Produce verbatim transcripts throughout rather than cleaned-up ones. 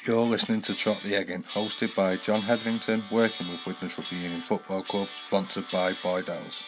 You're listening to Trot the Eggin, hosted by John Hetherington, working with Widnes Rugby Union Football Club, sponsored by Boydell's.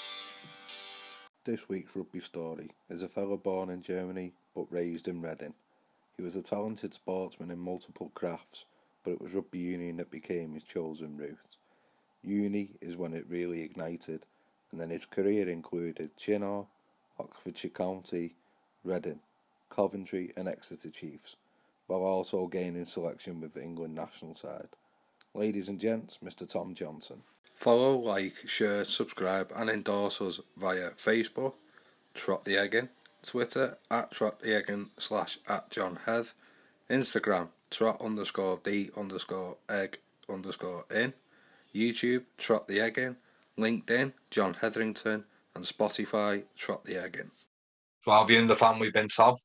This week's rugby story is a fellow born in Germany but raised in Reading. He was a talented sportsman in multiple crafts, but it was rugby union that became his chosen route. Uni is when it really ignited, and then his career included Chinnor, Oxfordshire County, Reading, Coventry and Exeter Chiefs, while also gaining selection with the England national side. Ladies and gents, Mister Tom Johnson. Follow, like, share, subscribe and endorse us via Facebook, Trot the Eggin, Twitter, at Trot the Eggin slash at John Heath, Instagram, Trot underscore D underscore Egg underscore in, YouTube, Trot the Eggin, LinkedIn, John Hetherington, and Spotify, Trot the Eggin. So how have you and the family been, Tom?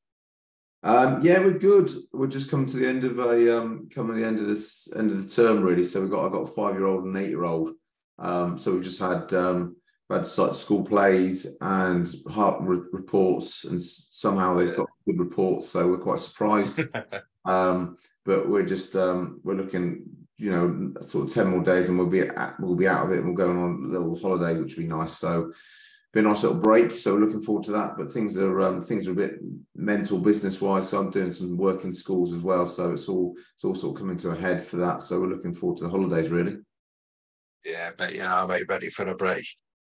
Um, yeah, we're good. We're just coming to the end of a um, coming to the end of this end of the term, really. So we've got I've got a five year old and an eight year old. Um, so we've just had um, we had like school plays and heart re- reports, and somehow they've got good reports. So we're quite surprised. um, but we're just um, we're looking, you know, sort of ten more days, and we'll be at, we'll be out of it, and we're going on a little holiday, which will be nice. So. Been a nice little break, so we're looking forward to that. But things are um, things are a bit mental, business wise. So I'm doing some work in schools as well. So it's all it's all sort of coming to a head for that. So we're looking forward to the holidays, really. Yeah, but you know, mate, ready for a break.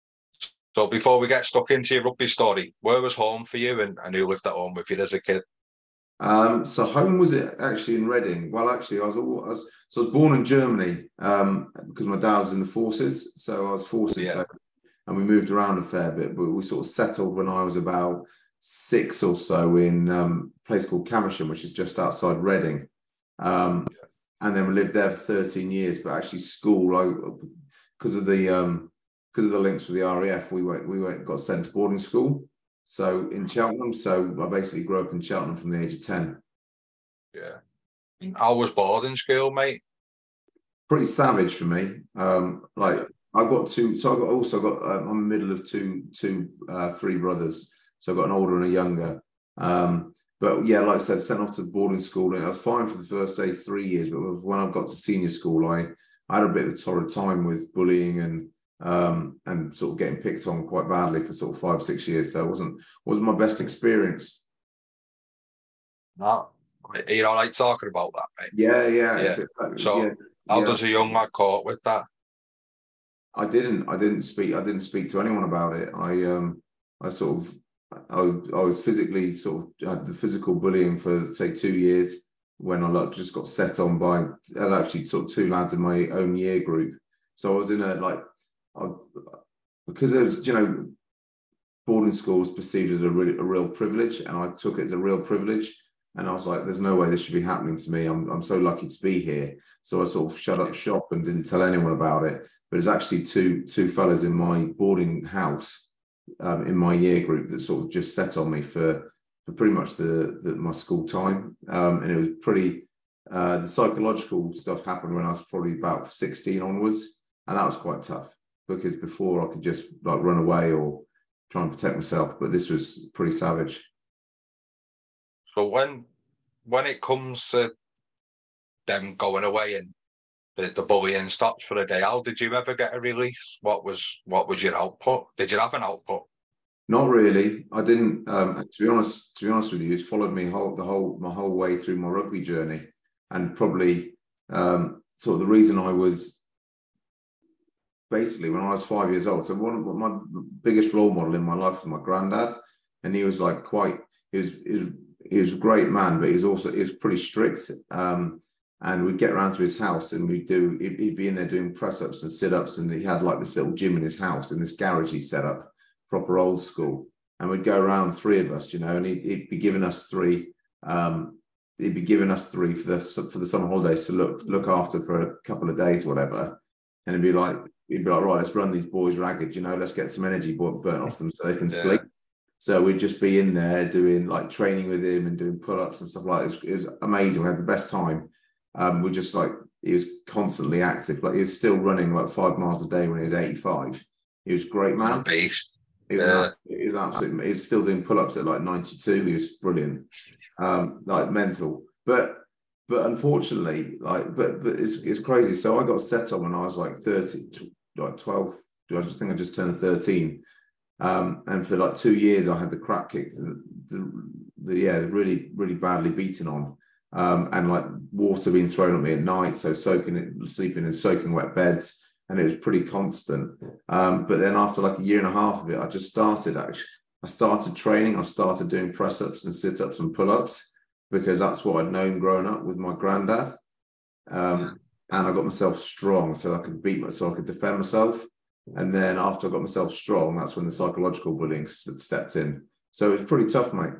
So before we get stuck into your rugby story, where was home for you, and, and who lived at home with you as a kid? Um, so home was it actually in Reading? Well, actually, I was, all, I was so I was born in Germany um, because my dad was in the forces. So I was forces. Yeah. And we moved around a fair bit, but we sort of settled when I was about six or so in um, a place called Camersham, which is just outside Reading. Um, yeah. And then we lived there for thirteen years. But actually, school, because of the um, because of the links with the R A F, we went we went got sent to boarding school. So in Cheltenham, so I basically grew up in Cheltenham from the age of ten. Yeah, I was boarding school, mate. Pretty savage for me. Um, like. I've got two, so I've got also got, um, I'm in the middle of two, two, uh, three brothers. So I've got an older and a younger. Um, but yeah, like I said, sent off to boarding school, and I was fine for the first, say, three years. But when I got to senior school, I, I had a bit of a torrid time with bullying and um, and sort of getting picked on quite badly for sort of five, six years. So it wasn't, wasn't my best experience. No, you know, like talking about that, mate. Yeah, yeah. yeah. So yeah, how yeah. does a young lad cope with that? I didn't. I didn't speak. I didn't speak to anyone about it. I um. I sort of. I, I was physically sort of had the physical bullying for say two years when I like just got set on by actually sort of two lads in my own year group. So I was in a like, I, because there was, you know, boarding school was perceived as a really a real privilege, and I took it as a real privilege. And I was like, there's no way this should be happening to me. I'm I'm so lucky to be here. So I sort of shut up shop and didn't tell anyone about it. But it's actually two two fellas in my boarding house, um, in my year group, that sort of just set on me for for pretty much the, the my school time. Um, and it was pretty, uh, the psychological stuff happened when I was probably about sixteen onwards. And that was quite tough, because before I could just like run away or try and protect myself. But this was pretty savage. So when when it comes to them going away and the, the bullying stops for a day, how did you ever get a release? What was what was your output? Did you have an output? Not really. I didn't. Um, to be honest, to be honest with you, it's followed me whole the whole my whole way through my rugby journey, and probably um, sort of the reason I was basically when I was five years old. So one of my biggest role model in my life was my granddad, and he was like quite. He was he was he was a great man, but he was also he was pretty strict. Um, and we'd get around to his house, and we'd do. He'd, he'd be in there doing press ups and sit ups, and he had like this little gym in his house in this garage he set up, proper old school. And we'd go around, three of us, you know, and he'd, he'd be giving us three. Um, he'd be giving us three for the for the summer holidays to look look after for a couple of days, whatever. And it'd be like he'd be like, right, let's run these boys ragged, you know, let's get some energy burnt off them so they can yeah. sleep. So we'd just be in there doing like training with him and doing pull-ups and stuff like that. It was, it was amazing. We had the best time. Um, we just like, he was constantly active. Like he was still running like five miles a day when he was eighty-five. He was a great man. A beast. He was, yeah. he was absolutely, he was still doing pull-ups at like ninety-two. He was brilliant. Um, like mental. But but unfortunately, like, but but it's it's crazy. So I got set up when I was like thirty, like twelve. I just think I just turned thirteen, um, and for like two years I had the crap kicked, the, the, the yeah, really really badly beaten on, um, and like water being thrown at me at night, so soaking it, sleeping in soaking wet beds, and it was pretty constant. Um, but then after like a year and a half of it, I just started actually. I started training. I started doing press ups and sit ups and pull ups, because that's what I'd known growing up with my granddad. Um, and I got myself strong so I could beat myself, I could defend myself. And then after I got myself strong, that's when the psychological bullying stepped in. So it was pretty tough, mate.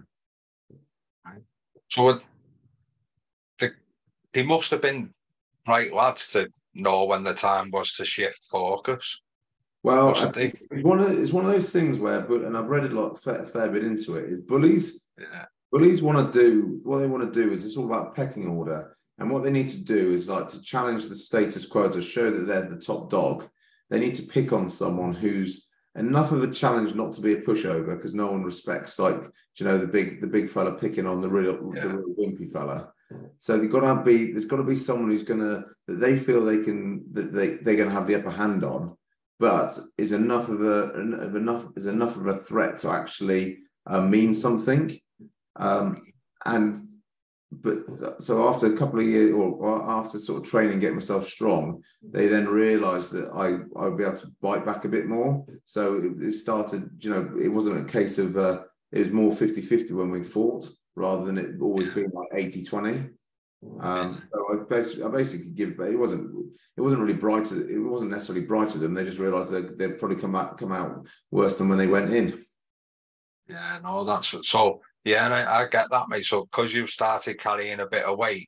So it, they, they must have been right lads to know when the time was to shift focus. Well, I, it's one of it's one of those things where, but and I've read a lot, fair, fair bit into it. Is bullies, yeah. bullies want to do what they want to do is it's all about pecking order, and what they need to do is like to challenge the status quo, to show that they're the top dog. They need to pick on someone who's enough of a challenge not to be a pushover, because no one respects, like, you know, the big the big fella picking on the real yeah. the real wimpy fella. So they've got to be there's got to be someone who's gonna that they feel they can that they they're gonna have the upper hand on, but is enough of a of enough is enough of a threat to actually uh, mean something. Um, and but so after a couple of years, or, or after sort of training, getting myself strong, they then realised that I I would be able to bite back a bit more. So it, it started, you know, it wasn't a case of uh, it was more fifty fifty when we fought, rather than it always being like eighty twenty. Um, so I basically, I basically give, but it wasn't, it wasn't really brighter. It wasn't necessarily brighter than they just realised that they'd probably come out, come out worse than when they went in. Yeah, no, that's so. Yeah, and I, I get that, mate. So because you've started carrying a bit of weight,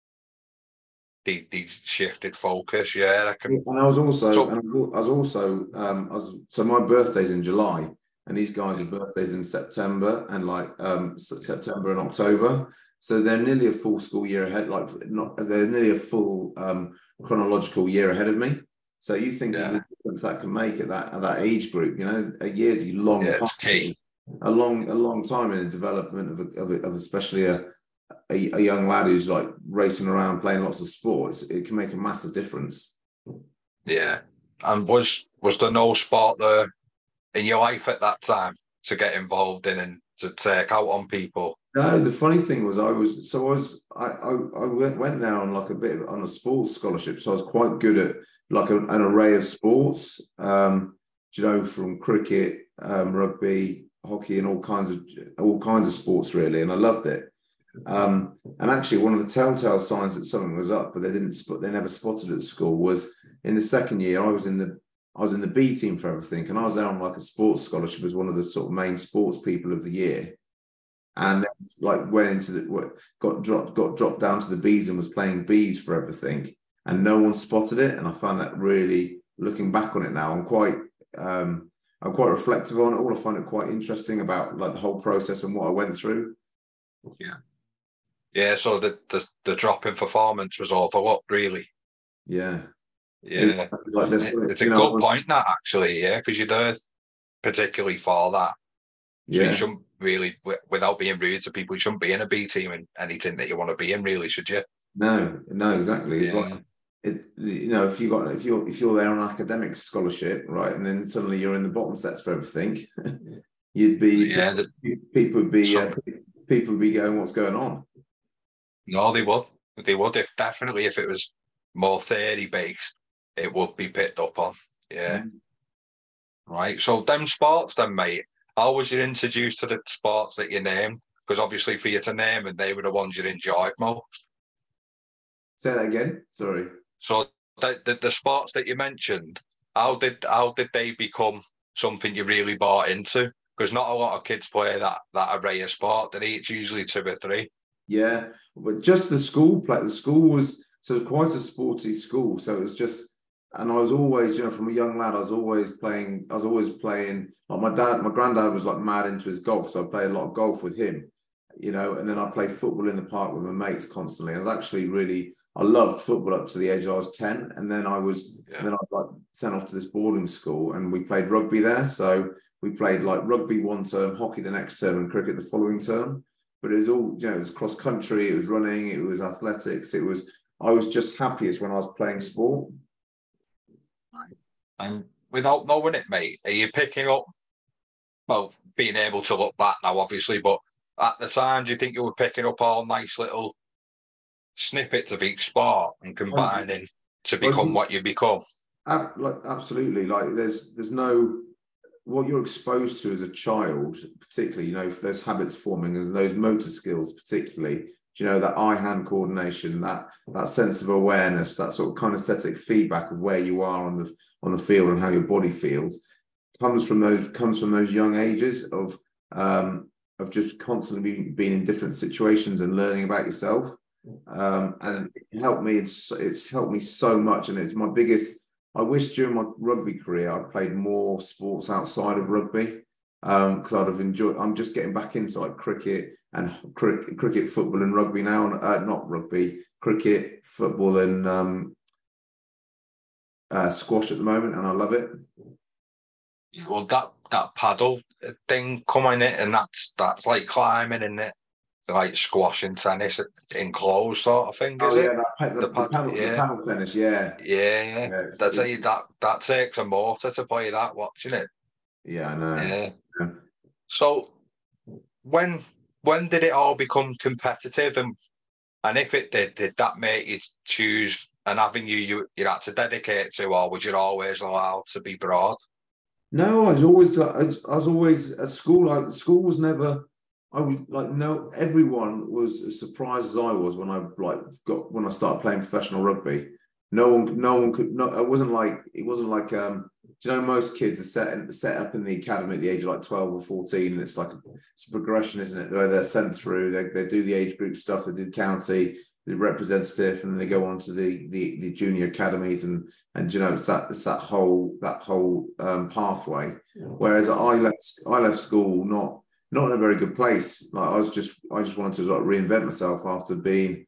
they, they shifted focus. Yeah, I can. And I was also, so, and I was also, um, I was so my birthday's in July, and these guys' are birthdays in September, and like um, September and October. So they're nearly a full school year ahead, like not they're nearly a full um, chronological year ahead of me. So you think yeah. of the difference that can make at that at that age group, you know, a year's a long yeah, time, it's key. a long a long time in the development of a, of, a, of especially a, a a young lad who's like racing around playing lots of sports. It can make a massive difference. Yeah, and was was there no sport there in your life at that time to get involved in and to take out on people? No, the funny thing was I was so I was I I, I went, went there on like a bit of, on a sports scholarship, so I was quite good at like a, an array of sports, um, you know, from cricket, um, rugby, hockey, and all kinds of all kinds of sports really, and I loved it. Um, and actually, one of the telltale signs that something was up, but they didn't spot, they never spotted it at school, was in the second year I was in the I was in the B team for everything, and I was there on like a sports scholarship as one of the sort of main sports people of the year. And then like went into the got dropped got dropped down to the Bs and was playing Bs for everything, and no one spotted it. And I found that really, looking back on it now, I'm quite um, I'm quite reflective on it all. I find it quite interesting about like the whole process and what I went through. Yeah, yeah. So the the, the drop in performance was overlooked, really. Yeah, yeah. It's, like this, it's a good know, point, that actually, yeah, because you're there particularly for that. So yeah. you shouldn't really, without being rude to people, you shouldn't be in a B team in anything that you want to be in, really, should you? No, no, exactly. It's yeah. like it, you know, if you got if you're if you're there on academic scholarship, right, and then suddenly you're in the bottom sets for everything, you'd be yeah. The, people would be so, uh, people would be going, "What's going on?" No, they would. They would. If definitely, if it was more theory based, it would be picked up on. Yeah. Mm. Right. So them sports, then, mate. How was you introduced to the sports that you named? Because obviously for you to name and they were the ones you enjoyed most. Say that again. Sorry. So the, the, the sports that you mentioned, how did how did they become something you really bought into? Because not a lot of kids play that that array of sport. They It's usually two or three. Yeah, but just the school play. The school was so it was quite a sporty school. So it was just. And I was always, you know, from a young lad, I was always playing, I was always playing, like my dad, my granddad was like mad into his golf. So I played a lot of golf with him, you know, and then I played football in the park with my mates constantly. I was actually really, I loved football up to the age I was ten. And then I was, yeah. then I was like sent off to this boarding school and we played rugby there. So we played like rugby one term, hockey the next term and cricket the following term. but it was all, you know, it was cross country, it was running, it was athletics, it was, I was just happiest when I was playing sport. And without knowing it, mate, are you picking up, well, being able to look back now, obviously, but at the time, do you think you were picking up all nice little snippets of each sport and combining to become what you become? Ab- like, absolutely. Like there's there's no, what you're exposed to as a child, particularly, you know, for those habits forming and those motor skills, particularly, you know, that eye-hand coordination, that that sense of awareness, that sort of kinesthetic feedback of where you are on the on the field and how your body feels, comes from those comes from those young ages of um, of just constantly being, being in different situations and learning about yourself. Um, and it helped me. It's, it's helped me so much, and it's my biggest. I wish during my rugby career I'd played more sports outside of rugby, because um, I'd have enjoyed. I'm just getting back into like cricket and cricket, cricket, football, and rugby now. Uh, not rugby, cricket, football, and um, uh, squash at the moment, and I love it. Well, that that paddle thing coming in, and that's that's like climbing, isn't it? Like squash and tennis enclosed sort of thing, is oh, yeah, it? that, the, the, the, paddle, yeah. the paddle tennis, yeah. Yeah, yeah. yeah That's how you, that that takes a motor to play that, watching it. Yeah, I know. Yeah. yeah. So when when did it all become competitive, and and if it did, did that make you choose an avenue you you had to dedicate to, or was you always allowed to be broad? No, I was always I was, I was always at school. I, school was never. I would like no. Everyone was as surprised as I was when I like got when I started playing professional rugby. No one, no one could. No, it wasn't like it wasn't like. Um, do you know most kids are set set up in the academy at the age of like twelve or fourteen, and it's like a, it's a progression, isn't it? Where they're sent through, they they do the age group stuff, they do the county, the representative, and then they go on to the the, the junior academies, and and you know it's that it's that whole that whole um, pathway. Whereas I left I left school not not in a very good place. Like I was just I just wanted to like reinvent myself after being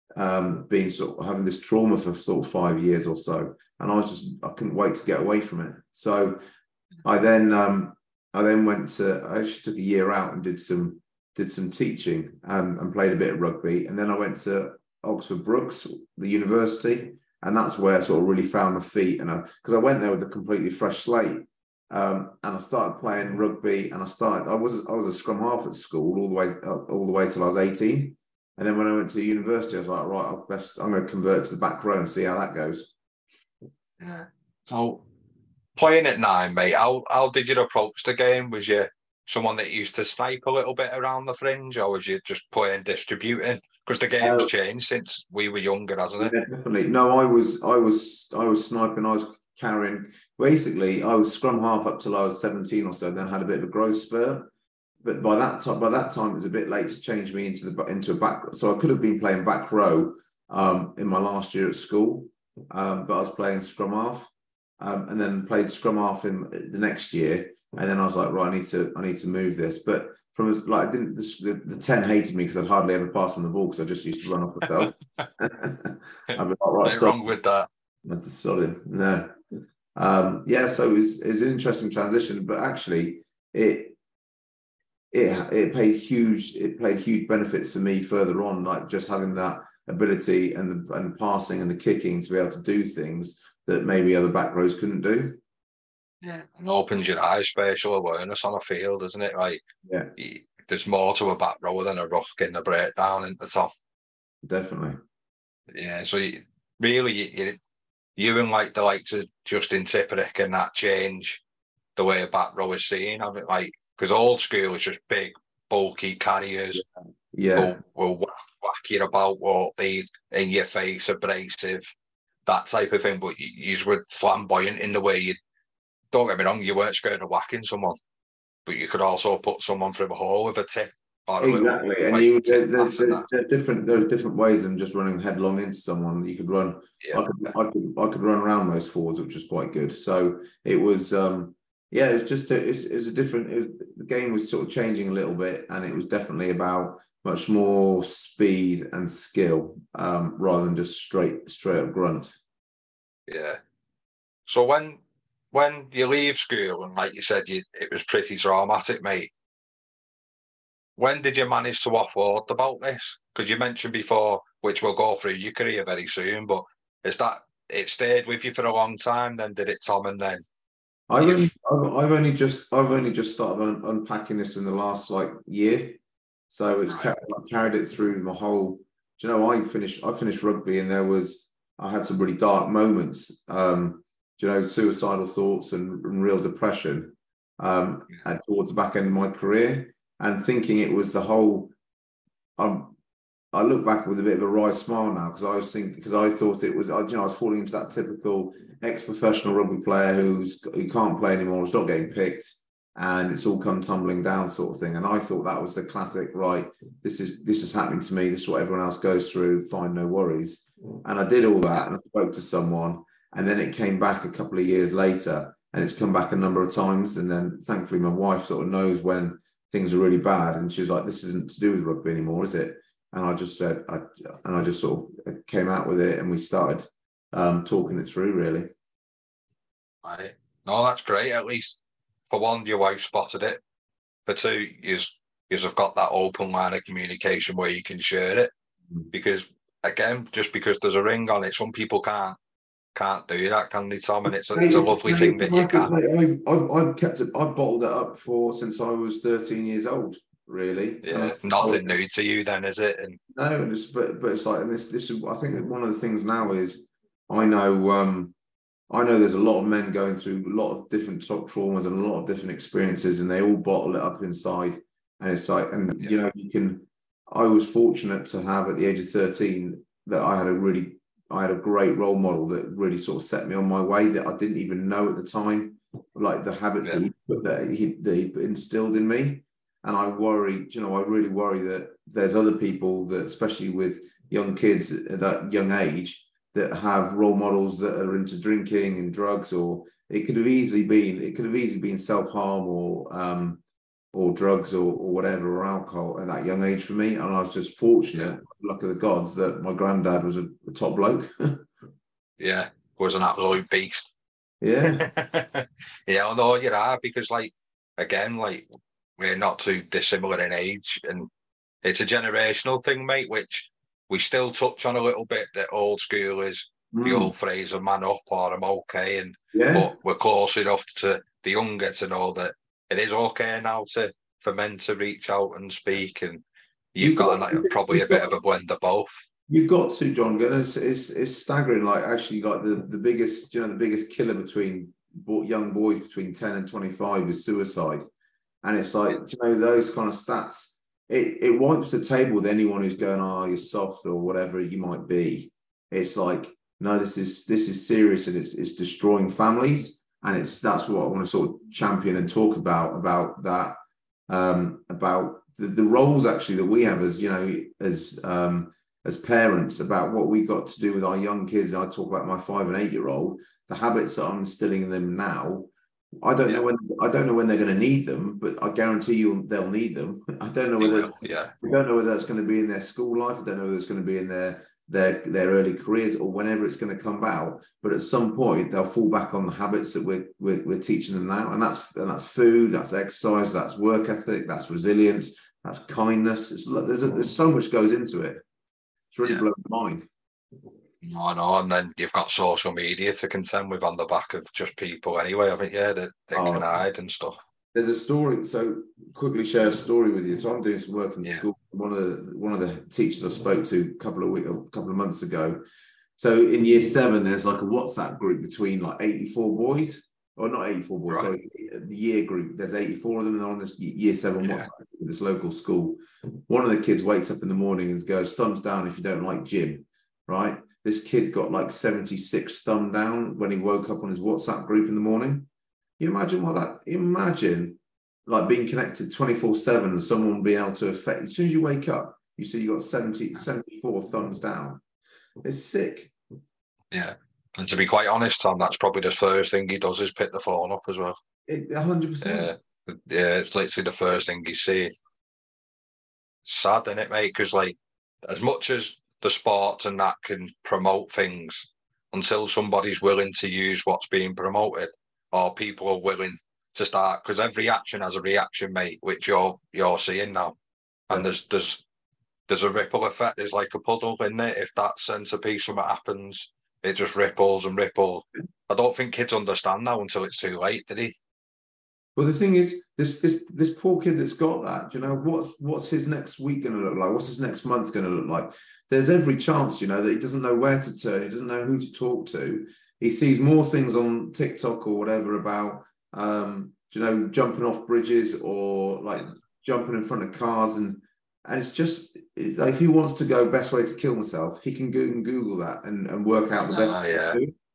um, being sort of having this trauma for sort of five years or so, and I was just I couldn't wait to get away from it. So I then um, I then went to I actually took a year out and did some did some teaching um, and played a bit of rugby, and then I went to Oxford Brookes, the university, and that's where I sort of really found my feet. And because I, I went there with a completely fresh slate, um, and I started playing rugby, and I started I was I was a scrum half at school all the way all the way till I was eighteen. And then when I went to university, I was like, right, I'll best, I'm going to convert to the back row and see how that goes. Yeah. So playing at nine, mate, how, how did you approach the game? Was you someone that used to snipe a little bit around the fringe, or was you just playing distributing? Because the game's uh, changed since we were younger, hasn't yeah, it? Definitely. No, I was, I was, I was sniping. I was carrying. Basically, I was scrum half up till I was seventeen or so. Then had a bit of a growth spurt. But by that time, by that time, it was a bit late to change me into the into a back. So I could have been playing back row um, in my last year at school, um, but I was playing scrum half, um, and then played scrum half in the next year. And then I was like, right, I need to, I need to move this. But from like, I didn't. The, the ten hated me because I'd hardly ever pass on the ball because I just used to run off myself. I'd be like, right, Nothing wrong with that. Solid, no. Um, yeah, so it was, it was an interesting transition, but actually, it. It, it paid huge it played huge benefits for me further on, like just having that ability and the and the passing and the kicking to be able to do things that maybe other back rows couldn't do. Yeah, and opens your eyes, spatial awareness on a field, isn't it? Like, yeah, you, there's more to a back rower than a ruck in the breakdown in the top. Definitely. Yeah, so you, really, you, you and like the likes of Justin Tipuric and that change the way a back row is seen. I mean, like. Because old school is just big, bulky carriers. Yeah. Will, will whack, whack you about, what they in your face, abrasive, that type of thing. But you, you were flamboyant in the way you. Don't get me wrong, you weren't scared of whacking someone, but you could also put someone through a hole with a tip. Or a exactly, little, and like, you there, there's, there's different there's different ways than just running headlong into someone. You could run. Yeah. I could I could I could run around those forwards, which was quite good. So it was. um Yeah, it was just a, it was a different. It was, the game was sort of changing a little bit, and it was definitely about much more speed and skill um, rather than just straight straight up grunt. Yeah. So when when you leave school, and like you said, you, it was pretty traumatic, mate. when did you manage to offload about this? Because you mentioned before, which we'll go through your career very soon, but is that it stayed with you for a long time? Then did it, Tom? And then I've only, you've I've, I've only just, I've only just started un- unpacking this in the last like year, so it's Right. kept, I carried it through my whole. Do you know, I finished, I finished rugby, and there was, I had some really dark moments. Um, do you know, suicidal thoughts and, and real depression um, at, towards the back end of my career, and thinking it was the whole. Um, I look back with a bit of a wry smile now, because I was thinking, because I thought it was, I, you know, I was falling into that typical ex-professional rugby player who's who can't play anymore, who's not getting picked, and it's all come tumbling down sort of thing. And I thought that was the classic, right? This is this is happening to me. This is what everyone else goes through. Fine, no worries. And I did all that, and I spoke to someone, and then it came back a couple of years later, and it's come back a number of times. And then thankfully, my wife sort of knows when things are really bad, and she was like, "This isn't to do with rugby anymore, is it?" And I just said, I, and I just sort of came out with it, and we started um, talking it through, really. Right. No, that's great. At least for one, your wife spotted it. For two, you have got that open line of communication where you can share it. Because again, just because there's a ring on it, some people can't can't do that, can they, Tom? And it's a, it's a lovely mate, thing that you massive, can. Mate, I've, I've, I've kept it. I've bottled it up for since I was thirteen years old. Really, Yeah, it's nothing new to you, then, is it? And no, and it's, but but it's like, and this this is, I think that one of the things now is, I know um I know there's a lot of men going through a lot of different top traumas and a lot of different experiences, and they all bottle it up inside. And it's like, and yeah. you know, you can. I was fortunate to have at the age of thirteen that I had a really, I had a great role model that really sort of set me on my way that I didn't even know at the time, like the habits Yeah. that he put that he that he instilled in me. And I worry, you know, I really worry that there's other people that, especially with young kids at that young age, that have role models that are into drinking and drugs, or it could have easily been, it could have easily been self-harm or um, or drugs or, or whatever, or alcohol at that young age for me. And I was just fortunate, yeah. luck of the gods, that my granddad was a, a top bloke. Yeah, was an absolute beast. Yeah. Yeah, although you are, because like, again, like, we're not too dissimilar in age, and it's a generational thing, mate, which we still touch on a little bit. That old school is mm. the old phrase of man up or I'm okay, and yeah. but we're close enough to the younger to know that it is okay now to for men to reach out and speak, and you've, you've got, got a, probably a bit got, of a blend of both. You've got to, John. It's, it's it's staggering. Like, actually, like the the biggest, you know, the biggest killer between young boys between ten and twenty-five is suicide. And it's like, you know, those kind of stats, it, it wipes the table with anyone who's going, oh, you're soft or whatever you might be. It's like, no, this is this is serious, and it's it's destroying families. And it's that's what I want to sort of champion and talk about, about that, um, about the, the roles actually that we have as, you know, as um, as parents, about what we got to do with our young kids. I talk about my five and eight year old, the habits that I'm instilling in them now. I don't yeah. know when I don't know when they're going to need them, but I guarantee you they'll need them. I don't know whether it's, yeah. I don't know whether that's going to be in their school life. I don't know whether it's going to be in their their their early careers or whenever it's going to come out. But at some point they'll fall back on the habits that we're we're, we're teaching them now, and that's and that's food, that's exercise, that's work ethic, that's resilience, that's kindness. It's, there's a, there's so much goes into it. It's really yeah. blown my mind. I know, and then you've got social media to contend with on the back of just people anyway, haven't you, that they oh, can hide and stuff. There's a story, so quickly share a story with you. So I'm doing some work in yeah. school. One of the one of the teachers I spoke to a couple of weeks, a couple of months ago. So in year seven, there's like a WhatsApp group between like eighty-four boys, or not eighty-four boys, right. sorry, the year group. There's eighty-four of them, and they're on this year seven yeah. WhatsApp group in this local school. One of the kids wakes up in the morning and goes, thumbs down if you don't like gym, right? This kid got like seventy-six thumb down when he woke up on his WhatsApp group in the morning. You imagine what that, imagine like being connected twenty-four seven and someone being able to affect, as soon as you wake up, you see you got seventy, seventy-four thumbs down. It's sick. Yeah. And to be quite honest, Tom, that's probably the first thing he does is pick the phone up as well. It, one hundred percent. Yeah. Yeah, it's literally the first thing he's seeing. Sad, isn't it, mate? Because like, as much as the sports and that can promote things, until somebody's willing to use what's being promoted, or people are willing to start, because every action has a reaction, mate, which you're you're seeing now. And there's there's there's a ripple effect. There's like a puddle in it. If that centerpiece something happens, it just ripples and ripples. I don't think kids understand now until it's too late, did he? Well, the thing is, this this this poor kid that's got that, you know, what's what's his next week going to look like? What's his next month going to look like? There's every chance, you know, that he doesn't know where to turn. He doesn't know who to talk to. He sees more things on TikTok or whatever about, um, you know, jumping off bridges or like jumping in front of cars, and and it's just like, if he wants to go best way to kill himself, he can go and Google that and, and work out the best. Uh, yeah, way to do it.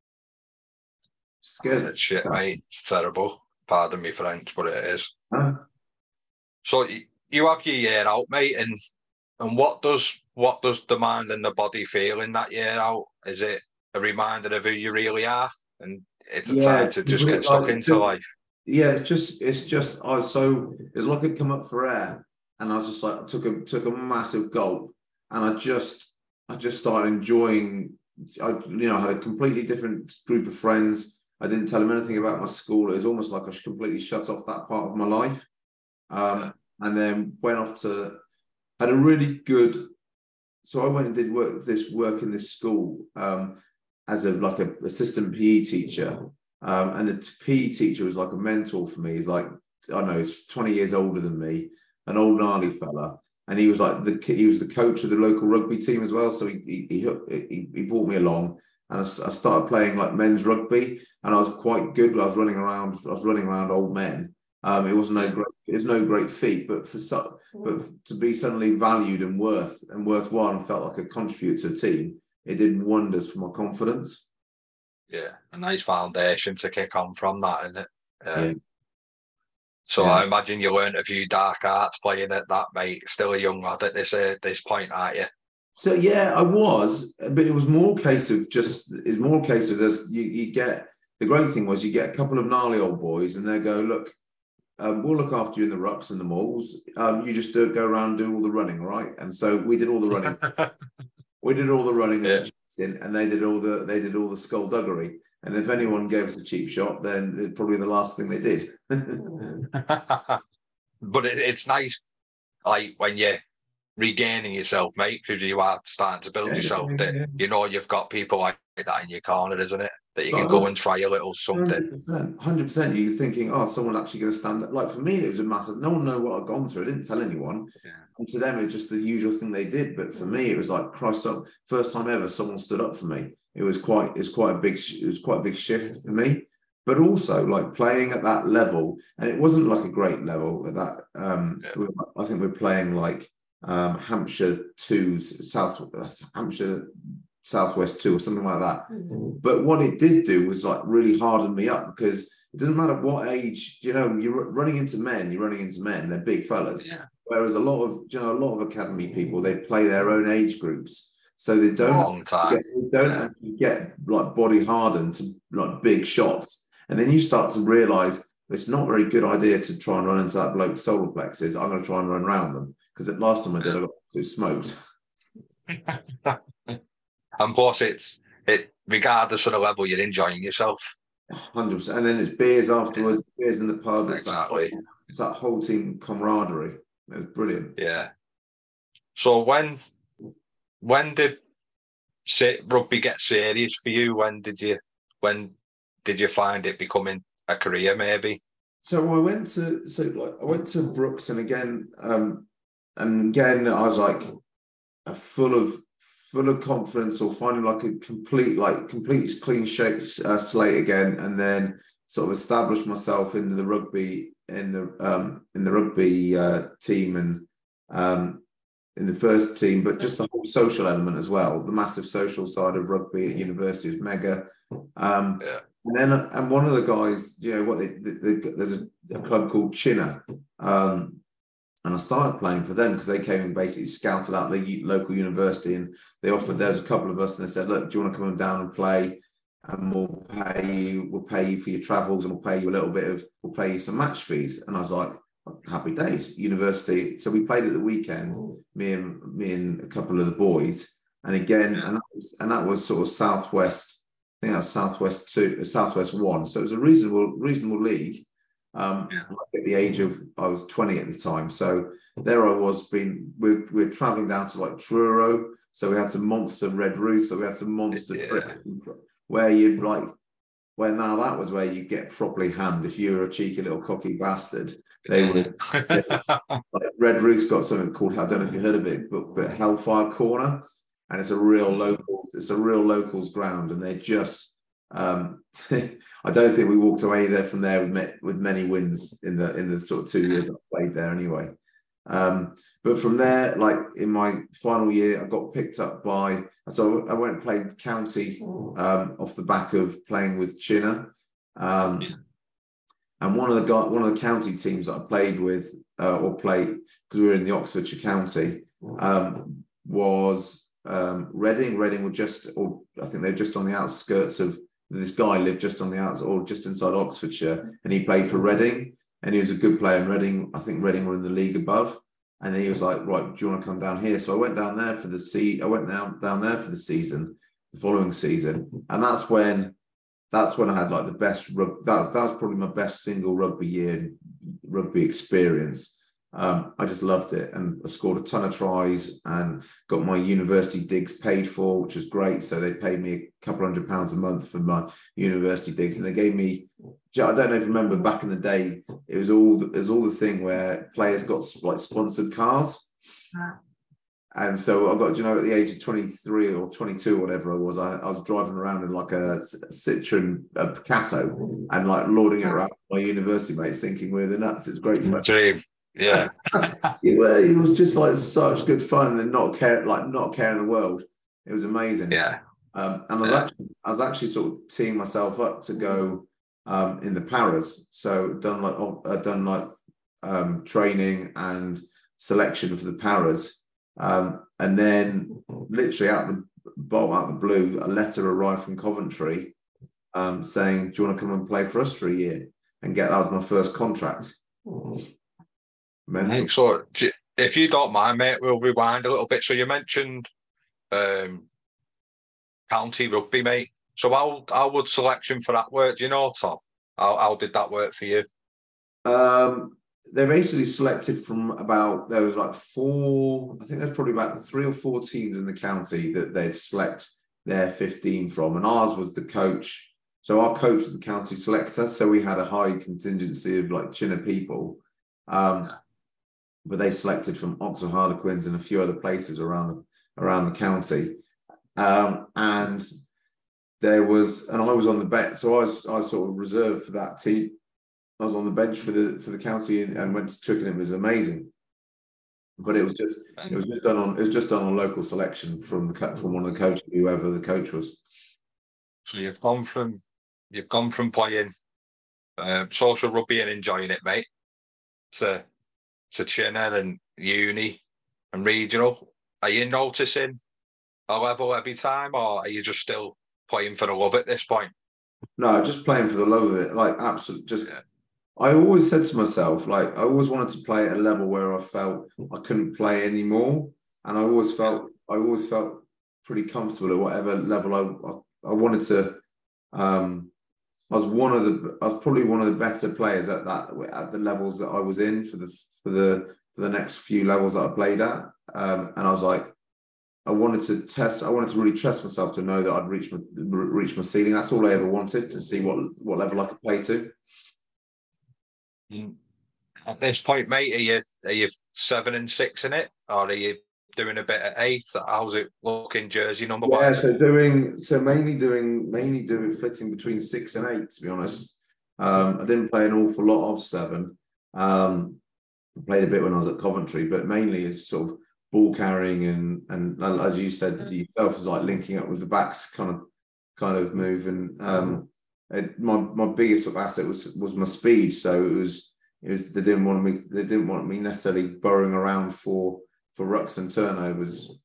Scares it's shit, mate. It's terrible. Pardon me French, but it is. Huh? So you, you have your year out, mate, and and what does what does the mind and the body feel in that year out? Is it a reminder of who you really are, and it's a Yeah, time to just get stuck like, into just, life? Yeah, it's just it's just I was so it's like it come up for air, and I was just like took a took a massive gulp, and I just I just started enjoying. I you know I had a completely different group of friends. I didn't tell them anything about my school. It was almost like I completely shut off that part of my life, um, Yeah. and then went off to had a really good. So I went and did work this work in this school um, as a like a assistant P E teacher. Um, and the P E teacher was like a mentor for me. Like, I don't know, he's twenty years older than me, an old gnarly fella. And he was like the he was the coach of the local rugby team as well. So he he he, he brought me along, and I, I started playing like men's rugby, and I was quite good. I was running around. I was running around old men. Um, it wasn't no great. It was no great feat, but for so, but to be suddenly valued and worth and worthwhile and felt like a contributor to a team, it did wonders for my confidence. Yeah, a nice foundation to kick on from that, isn't it? Um, Yeah. So Yeah. I imagine you learned a few dark arts playing at that, mate. Still a young lad at this uh, this point, aren't you? So yeah, I was, but it was more a case of just it's more a case of this. You, you get the great thing was you get a couple of gnarly old boys, and they go, look, um, we'll look after you in the rucks and the malls. Um, you just do, go around and do all the running, right? And so we did all the running. we did all the running Yeah. and the chasing, and they did all the they did all the skullduggery. And if anyone gave us a cheap shot, then it's probably the last thing they did. But it, it's nice, like when you're regaining yourself, mate, because you are starting to build Yeah, yourself. yeah, That yeah. you know you've got people like that in your corner, isn't it? That you can But go and try a little something. one hundred percent, one hundred percent. You're thinking, oh, someone actually going to stand up. Like for me, it was a massive. No one knew what I'd gone through. I didn't tell anyone. Yeah. And to them, it's just the usual thing they did. But for me, it was like, Christ, so, first time ever someone stood up for me. It was quite, it was quite a big, it was quite a big shift for me. But also, like playing at that level, and it wasn't like a great level at that. Um, Yeah. we, I think we're playing like um, Hampshire two, South Hampshire Southwest two, or something like that. Mm-hmm. But what it did do was like really harden me up, because it doesn't matter what age, you know, you're running into men, you're running into men, they're big fellas. Yeah. Whereas a lot of, you know, a lot of academy people, they play their own age groups. So they don't, Long time. get, they don't Yeah. actually get like body hardened to like big shots. And then you start to realize it's not a very good idea to try and run into that bloke's solar plexus. I'm going to try and run around them, because the last time I did, I got too smoked. And plus, it's it regardless of the level, you're enjoying yourself. one hundred percent. And then it's beers afterwards, yeah. beers in the pub. It's Exactly. That, it's that whole team camaraderie. It was brilliant. Yeah. So when when did rugby get serious for you? When did you when did you find it becoming a career, maybe? So I went to so like I went to Brooks, and again, um, and again I was like a full of full of confidence, or finding like a complete like complete clean shape uh, slate again, and then sort of established myself in the rugby in the um, in the rugby uh, team, and um, in the first team, but just the whole social element as well. The massive social side of rugby at university is mega. Um, yeah. And then, and one of the guys, you know, what they, they, they there's a, a club called Chinner, um, and I started playing for them because they came and basically scouted out the local university, and they offered. There was a couple of us, and they said, "Look, do you want to come down and play? And we'll pay you, we'll pay you for your travels, and we'll pay you a little bit of, we'll pay you some match fees." And I was like, "Happy days, university." So we played at the weekend, me and me and a couple of the boys, and again, and that was, and that was sort of Southwest. I think that was Southwest two, Southwest one. So it was a reasonable, reasonable league. Um, Yeah. at the age of, I was twenty at the time. So there I was, being, we're, we're traveling down to like Truro. So we had some monster red roofs. So we had some monster Yeah. trips where you'd like, well, now that was where you get properly hammed. If you were a cheeky little cocky bastard, they Yeah. would. They, like Red Roof's got something called, I don't know if you heard of it, but, but Hellfire Corner, and it's a real local. It's a real locals ground, and they're just. Um, I don't think we walked away there from there with met, with many wins in the in the sort of two years I played there anyway. Um, but from there, like in my final year, I got picked up by. So I went and played county um, off the back of playing with Chinner. Um, and one of the guy, one of the county teams that I played with uh, or played because we were in the Oxfordshire county um, was um, Reading. Reading were just, or I think they're just on the outskirts of. This guy lived just on the outside, or just inside Oxfordshire, and he played for Reading, and he was a good player. And Reading, I think Reading were in the league above, and he was like, "Right, do you want to come down here?" So I went down there for the sea. I went down down there for the season, the following season, and that's when, that's when I had like the best. That that was probably my best single rugby year, rugby experience. Um, I just loved it, and I scored a ton of tries and got my university digs paid for, which was great. So they paid me a couple hundred pounds a month for my university digs, and they gave me. I don't know if you remember back in the day, it was all the, it was all the thing where players got like sponsored cars, and so I got, you know, at the age of twenty-three or twenty-two, or whatever I was, I, I was driving around in like a Citroen, a Picasso, and like lording it around my university mates, thinking we're the nuts. It's great fun. Dream. Yeah. it, was, it was just like such good fun, and not care, like not care in the world. It was amazing. Yeah. Um, and I was yeah. actually, I was actually sort of teeing myself up to go um, in the Paras. So done like, uh, done like um, training and selection for the Paras, um, and then literally out the bolt out the blue, a letter arrived from Coventry um, saying, "Do you want to come and play for us for a year?" And get that was my first contract. Mental. So, if you don't mind, mate, we'll rewind a little bit. So you mentioned um, county rugby, mate. So how how would selection for that work? Do you know, Tom? How how did that work for you? Um, they basically selected from about, there was like four, I think there's probably about three or four teams in the county that they'd select their fifteen from, and ours was the coach. So our coach was the county selector. So we had a high contingency of like Chinner people. Um, yeah. But they selected from Oxford Harlequins and a few other places around the, around the county. Um, and there was, and I was on the bench, so I was, I was sort of reserved for that team. I was on the bench for the for the county and, and went to Twickenham. It was amazing, but it was just it was just done on it was just done on local selection from the from one of the coaches, whoever the coach was. So you've gone from you've gone from playing uh, social rugby and enjoying it, mate, to to Chinner and uni and regional. Are you noticing a level every time, or are you just still playing for the love at this point? No, just playing for the love of it. Like, absolutely. Just, yeah. I always said to myself, like, I always wanted to play at a level where I felt I couldn't play anymore, and I always felt, I always felt pretty comfortable at whatever level I, I, I wanted to. Um, I was one of the, I was probably one of the better players at that, at the levels that I was in for the for the for the next few levels that I played at, um, and I was like. I wanted to test. I wanted to really trust myself to know that I'd reach my reach my ceiling. That's all I ever wanted, to see what what level I could play to. At this point, mate, are you are you seven and six in it, or are you doing a bit at eight? How's it looking, jersey number wise? Yeah, so doing so mainly doing mainly doing flitting between six and eight. To be honest, um, I didn't play an awful lot of seven. Um, I played a bit when I was at Coventry, but mainly it's sort of ball carrying and and as you said to yourself, is like linking up with the backs kind of kind of move. And um, it, my my biggest sort of asset was was my speed. So it was it was they didn't want me they didn't want me necessarily burrowing around for for rucks and turnovers.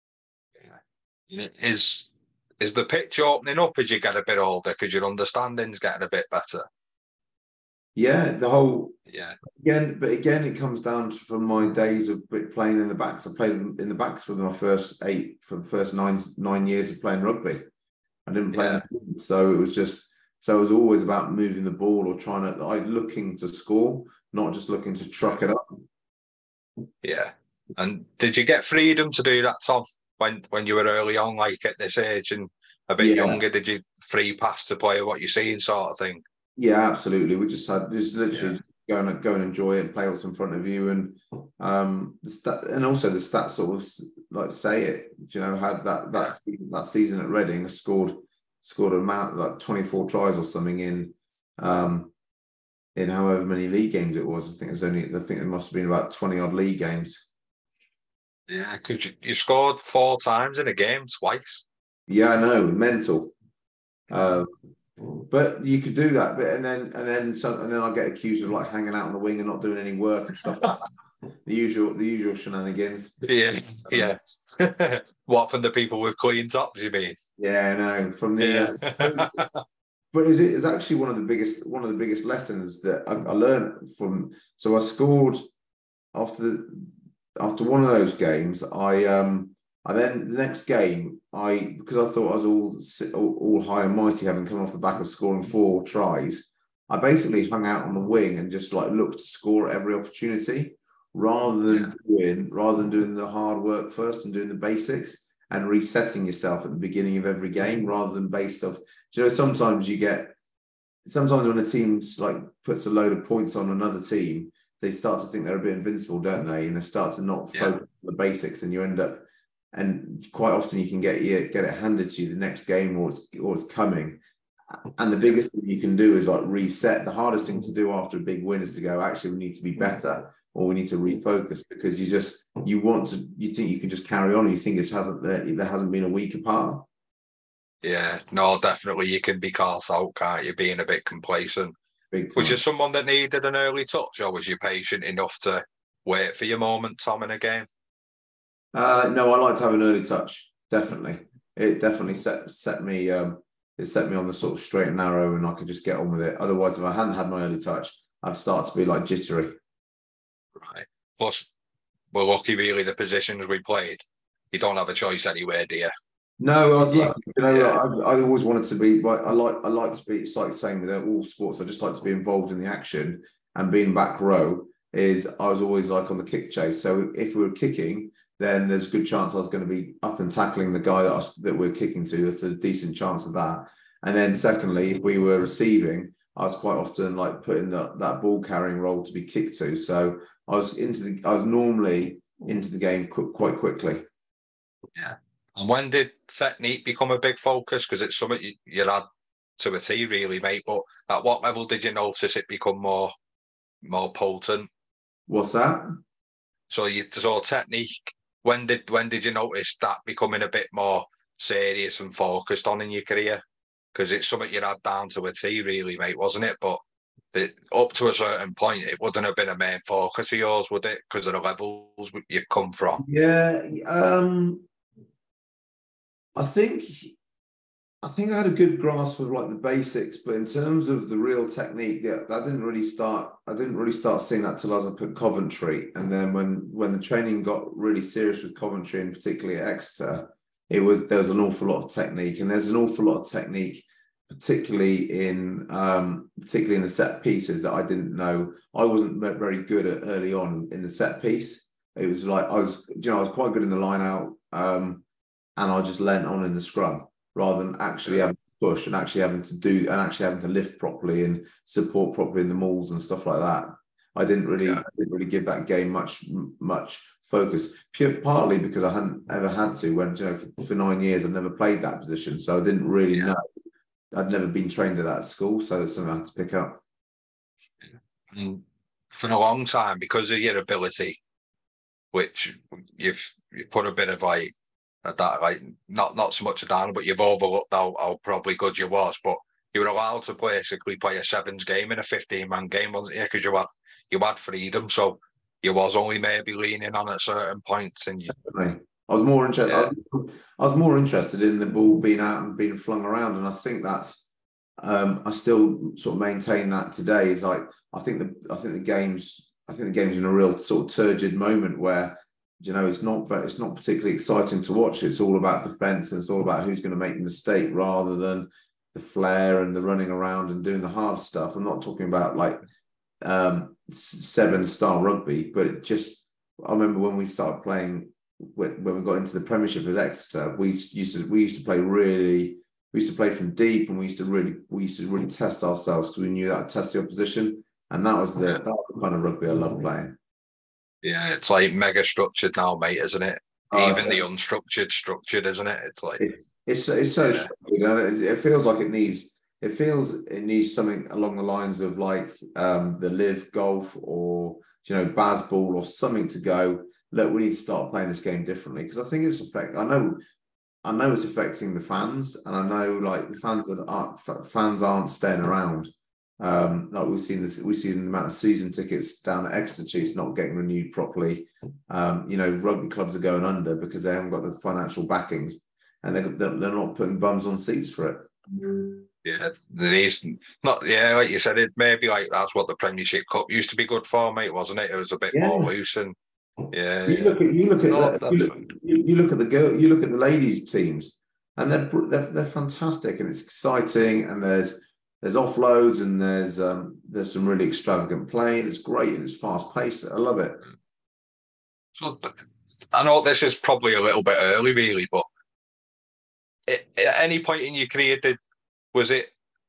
Is is the pitch opening up as you get a bit older because your understanding's getting a bit better? Yeah, the whole yeah. Again, but again, it comes down to from my days of playing in the backs. I played in the backs for my first eight, for the first nine nine years of playing rugby. I didn't play, yeah. in the, so it was just So it was always about moving the ball or trying to, like, looking to score, not just looking to truck it up. Yeah. And did you get freedom to do that, Tom, when when you were early on, like at this age and a bit Yeah. younger? Did you free pass to play what you're seeing, sort of thing? Yeah, absolutely. We just had just literally Yeah. go and go and enjoy it and play what's in front of you, and um, the stat, and also the stats sort of like say it. You know, had that that Yeah. season, that season at Reading, scored scored an amount like twenty-four tries or something in um in however many league games it was. I think it was only I think it must have been about twenty odd league games. Yeah, because you, you scored four times in a game, twice. Yeah, I know, mental. Um, but you could do that, but and then and then some, and then I get accused of like hanging out on the wing and not doing any work and stuff like that. The usual, the usual shenanigans. Yeah, yeah. What, from the people with clean tops, you mean? Yeah, no, from the. Yeah. Uh, but it was, it was actually one of the biggest one of the biggest lessons that I, I learned from. So I scored after the, after one of those games. I um I then the next game I because I thought I was all, all all high and mighty, having come off the back of scoring four tries. I basically hung out on the wing and just like looked to score at every opportunity, rather than Yeah. doing rather than doing the hard work first and doing the basics and resetting yourself at the beginning of every game, rather than based off. Do you know, sometimes you get sometimes when a team's like puts a load of points on another team, they start to think they're a bit invincible, don't they? And they start to not Yeah. focus on the basics, and you end up, and quite often you can get you get it handed to you the next game, or it's or it's coming. And the biggest thing you can do is like reset. The hardest thing to do after a big win is to go, actually, we need to be better, or we need to refocus, because you just you want to you think you can just carry on. And you think it hasn't there, there hasn't been a week apart. Yeah, no, definitely you can be caught out, can't you, being a bit complacent. Big Was time. you someone that needed an early touch, or was you patient enough to wait for your moment, Tom, in a game? Uh, no, I like to have an early touch. Definitely, it definitely set set me. Um, it set me on the sort of straight and narrow, and I could just get on with it. Otherwise, if I hadn't had my early touch, I'd start to be like jittery. Right. Plus, we're lucky, really, the positions we played. You don't have a choice anywhere, do you? No, I was Yeah. lucky. You know, Yeah. I, I always wanted to be. Like, I like. I like to be. It's like saying with all sports. I just like to be involved in the action, and being back row is. I was always like on the kick chase. So if we were kicking, then there's a good chance I was going to be up and tackling the guy that I was, that we're kicking to. There's a decent chance of that. And then secondly, if we were receiving, I was quite often like put in the, that ball carrying role to be kicked to. So I was into the. I was normally into the game qu- quite quickly. Yeah. And when did technique become a big focus? Because it's something you, you had to a T, really, mate. But at what level did you notice it become more more potent? What's that? So you so technique. When did when did you notice that becoming a bit more serious and focused on in your career? Because it's something you had down to a T, really, mate, wasn't it? But the, up to a certain point, it wouldn't have been a main focus of yours, would it? Because of the levels you've come from. Yeah, um, I think I think I had a good grasp of like the basics, but in terms of the real technique, yeah, that didn't really start. I didn't really start seeing that till I was up at Coventry, and then when when the training got really serious with Coventry, and particularly at Exeter, it was there was an awful lot of technique, and there's an awful lot of technique, particularly in um, particularly in the set pieces that I didn't know. I wasn't very good at early on in the set piece. It was like I was, you know, I was quite good in the line out. Um, and I just lent on in the scrum rather than actually having to push and actually having to do and actually having to lift properly and support properly in the mauls and stuff like that. I didn't really, Yeah. I didn't really give that game much, much focus. Pure, partly because I hadn't ever had to. When you know, for, for nine years, I'd never played that position, so I didn't really Yeah. know. I'd never been trained at that at school, so it's something I had to pick up. And for a long time, because of your ability, which you've you put a bit of like that, like not not so much down, but you've overlooked how, how probably good you was. But you were allowed to basically play a sevens game in a fifteen man game, wasn't you? Because you had you had freedom, so you was only maybe leaning on at certain points, and you. Definitely. I was more interested. Yeah. I, was, I was more interested in the ball being out and being flung around, and I think that's. Um, I still sort of maintain that today. Is like I think the I think the game's I think the game's in a real sort of turgid moment where you know it's not it's not particularly exciting to watch. It's all about defence and it's all about who's going to make the mistake rather than the flair and the running around and doing the hard stuff. I'm not talking about like um, seven star rugby, but it just, I remember when we started playing, when, when we got into the Premiership as Exeter, we used to we used to play really, we used to play from deep, and we used to really we used to really test ourselves because we knew that would test the opposition, and that was the that was the kind of rugby I love playing. Yeah, it's like mega structured now, mate, isn't it? Oh, Even the unstructured, structured, isn't it? It's like it, it's it's so yeah. structured, and it, it feels like it needs it feels it needs something along the lines of like um, the Live Golf or you know Bazball or something to go. Look, we need to start playing this game differently because I think it's affect. I know, I know it's affecting the fans, and I know like the fans that aren't fans aren't staying around. Um, like we've seen this, we've seen the amount of season tickets down at Exeter Chiefs not getting renewed properly. Um, you know, rugby clubs are going under because they haven't got the financial backings, and they're they're not putting bums on seats for it. Yeah, there is not. Yeah, like you said, it maybe like that's what the Premiership Cup used to be good for, mate, wasn't it? It was a bit Yeah. more loose and. Yeah, you yeah. look at you look at no, the, you, look, you, you look at the girl you look at the ladies teams, and they're they're, they're fantastic, and it's exciting, and there's there's offloads, and there's um there's some really extravagant play, and it's great, and it's fast paced. I love it. So I know this is probably a little bit early, really, but it, at any point in your career, did was it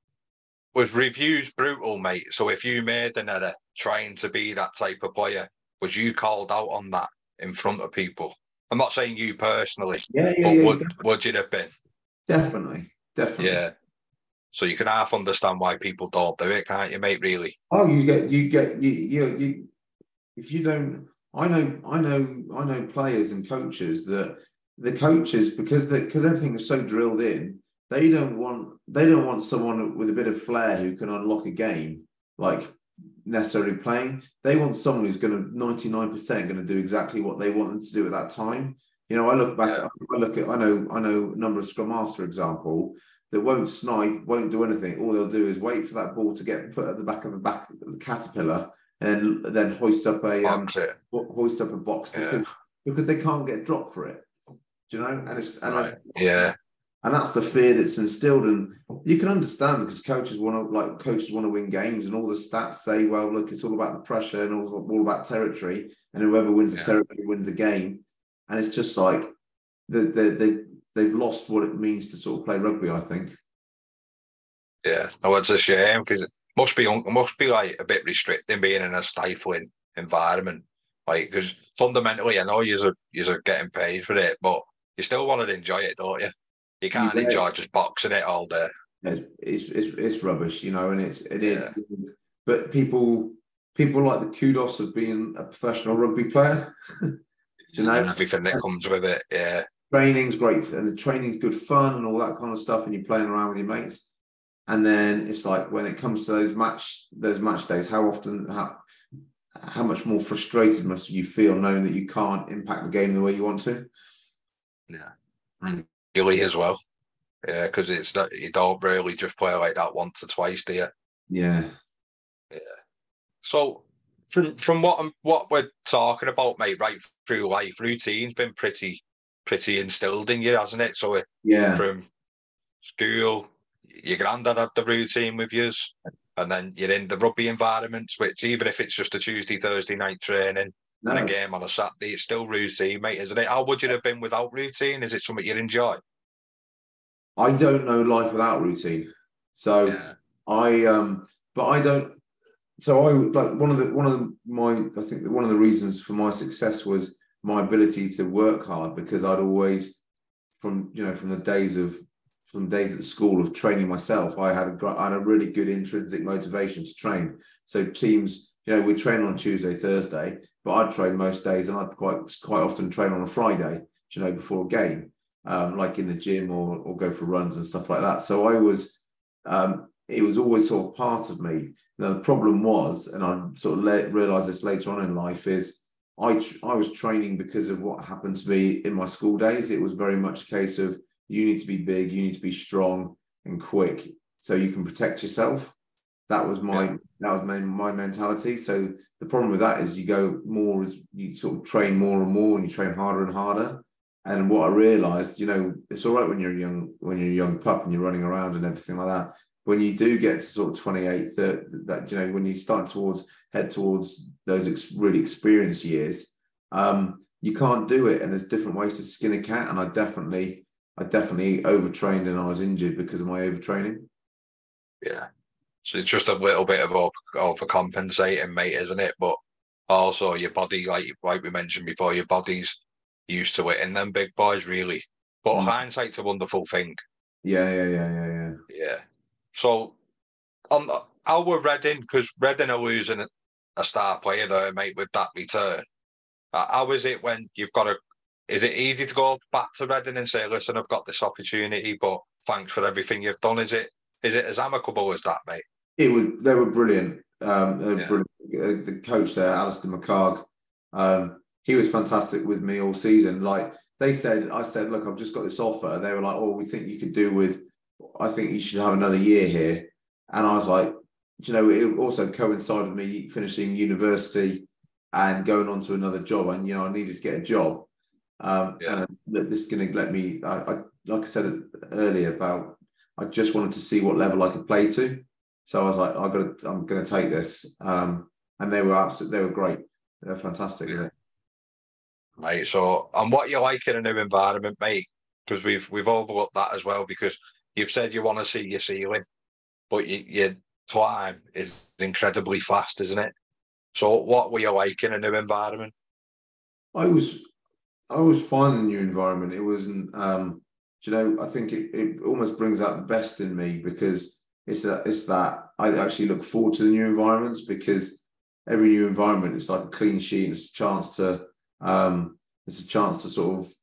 was reviews brutal, mate? So if you made an error trying to be that type of player, was you called out on that in front of people? I'm not saying you personally, yeah, yeah, but yeah, would, definitely. would you have been? Definitely, definitely. Yeah. So you can half understand why people don't do it, can't you, mate? Really? Oh, you get, you get, you, you, you. If you don't, I know, I know, I know players and coaches that the coaches because they, because everything is so drilled in, they don't want, they don't want someone with a bit of flair who can unlock a game like. Necessarily playing, they want someone who's going to ninety-nine percent going to do exactly what they want them to do at that time. You know, I look back, yeah. I look at, I know, I know a number of scrum master, for example, that won't snipe, won't do anything. All they'll do is wait for that ball to get put at the back of the back of the caterpillar, and then hoist up a um, hoist up a box yeah. because, because they can't get dropped for it. Do you know? And it's and right. yeah. And that's the fear that's instilled, and you can understand because coaches want to like coaches want to win games, and all the stats say, well, look, it's all about the pressure and all, all about territory, and whoever wins the yeah. territory wins the game. And it's just like the the they they've lost what it means to sort of play rugby, I think. Yeah, no, it's a shame because it must be it must be like a bit restricting being in a stifling environment, like because fundamentally, I know you're you're getting paid for it, but you still want to enjoy it, don't you? You can't yeah. enjoy just boxing it all day. It's, it's it's it's rubbish, you know, and it's it yeah. is. But people people like the kudos of being a professional rugby player. you know, and everything that comes with it. Yeah, training's great, and the training's good fun and all that kind of stuff, and you're playing around with your mates. And then it's like when it comes to those match those match days, how often how how much more frustrated must you feel knowing that you can't impact the game the way you want to? Yeah. Mm. Really as well, yeah, because it's not you don't really just play like that once or twice, do you? Yeah, yeah. So from from what I'm, what we're talking about, mate, right through life, routine's been pretty pretty instilled in you, hasn't it? So yeah, from school, your granddad had the routine with you, and then you're in the rugby environments, which even if it's just a Tuesday, Thursday night training. No. And a game on a Saturday, it's still routine, mate, isn't it? How would you have been without routine? Is it something you'd enjoy? I don't know life without routine. So yeah. I um but I don't so I like one of the one of the, my I think that one of the reasons for my success was my ability to work hard, because I'd always from you know from the days of from days at school of training myself, I had a I had a really good intrinsic motivation to train. So teams, you know, we train on Tuesday, Thursday, but I'd train most days, and I'd quite quite often train on a Friday, you know, before a game, um, like in the gym or or go for runs and stuff like that. So I was, um, it was always sort of part of me. Now the problem was, and I sort of le- realised this later on in life, is I tr- I was training because of what happened to me in my school days. It was very much a case of you need to be big, you need to be strong and quick, so you can protect yourself. That was my yeah. that was my, my mentality. So the problem with that is you go more, you sort of train more and more, and you train harder and harder, And what I realised, you know, it's all right when you're young, when you're a young pup and you're running around and everything like that. When you do get to sort of twenty-eight, thirty, that, you know, when you start towards, head towards those ex- really experienced years, um, you can't do it. And there's different ways to skin a cat. And I definitely, I definitely overtrained and I was injured because of my overtraining. Yeah. So it's just a little bit of over, overcompensating, mate, isn't it? But also your body, like, like we mentioned before, your body's used to it. And then big boys, really. But mm. hindsight's a wonderful thing. Yeah, yeah, yeah, yeah, yeah. Yeah. So, on the, how were Reading, because Reading are losing a star player there, mate, with that return. Uh, how is it when you've got a, is it easy to go back to Reading and say, listen, I've got this opportunity, but thanks for everything you've done? Is it, is it as amicable as that, mate? It would, they were brilliant. Um, they were yeah. brilliant. The coach there, Alistair McCarg, um, he was fantastic with me all season. Like they said, I said, look, I've just got this offer. They were like, oh, we think you could do with, I think you should have another year here. And I was like, you know, it also coincided with me finishing university and going on to another job. And, you know, I needed to get a job. Um, yeah. And this is going to let me, I, I, like I said earlier about, I just wanted to see what level I could play to. So I was like, I got to, I'm going to take this. Um, and they were absolutely, they were great. They're fantastic. Yeah. Yeah. Right. So, and what you like in a new environment, mate? Because we've we've overlooked that as well. Because you've said you want to see your ceiling, but you, your climb is incredibly fast, isn't it? So, what were you like in a new environment? I was, I was fine in a new environment. It wasn't, um, you know, I think it, it almost brings out the best in me because it's a, it's that I actually look forward to the new environments because every new environment is like a clean sheet. It's a chance to, um, it's a chance to sort of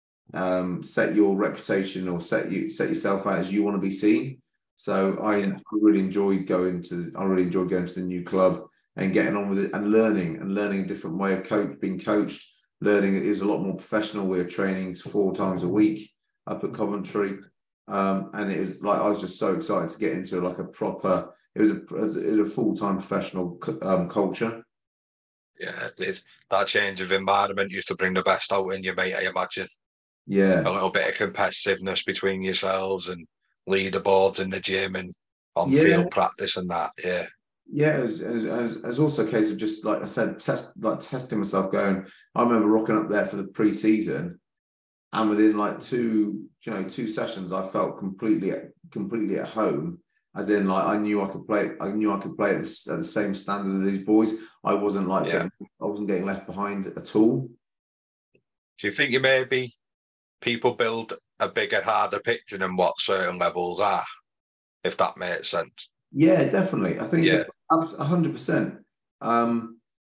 um, set your reputation or set you set yourself out as you want to be seen. So I yeah. really enjoyed going to, I really enjoyed going to the new club and getting on with it and learning and learning a different way of coach, being coached. Learning it is a lot more professional. We're training four times a week up at Coventry. Um, and it was like I was just so excited to get into like a proper. It was a it was a full time professional um, culture. Yeah, it's that change of environment used to bring the best out in you, mate. I imagine. Yeah, a little bit of competitiveness between yourselves and leaderboards in the gym and on yeah. field practice and that. Yeah, yeah. It was, it was, it was also a case of just like I said, test like testing myself. Going, I remember rocking up there for the pre-season. And within like two, you know, two sessions, I felt completely, completely at home. As in, like I knew I could play. I knew I could play at the, at the same standard as these boys. I wasn't like, yeah. getting, I wasn't getting left behind at all. Do you think you maybe people build a bigger, harder picture than what certain levels are? If that makes sense. Yeah, definitely. I think yeah, a hundred percent. Um,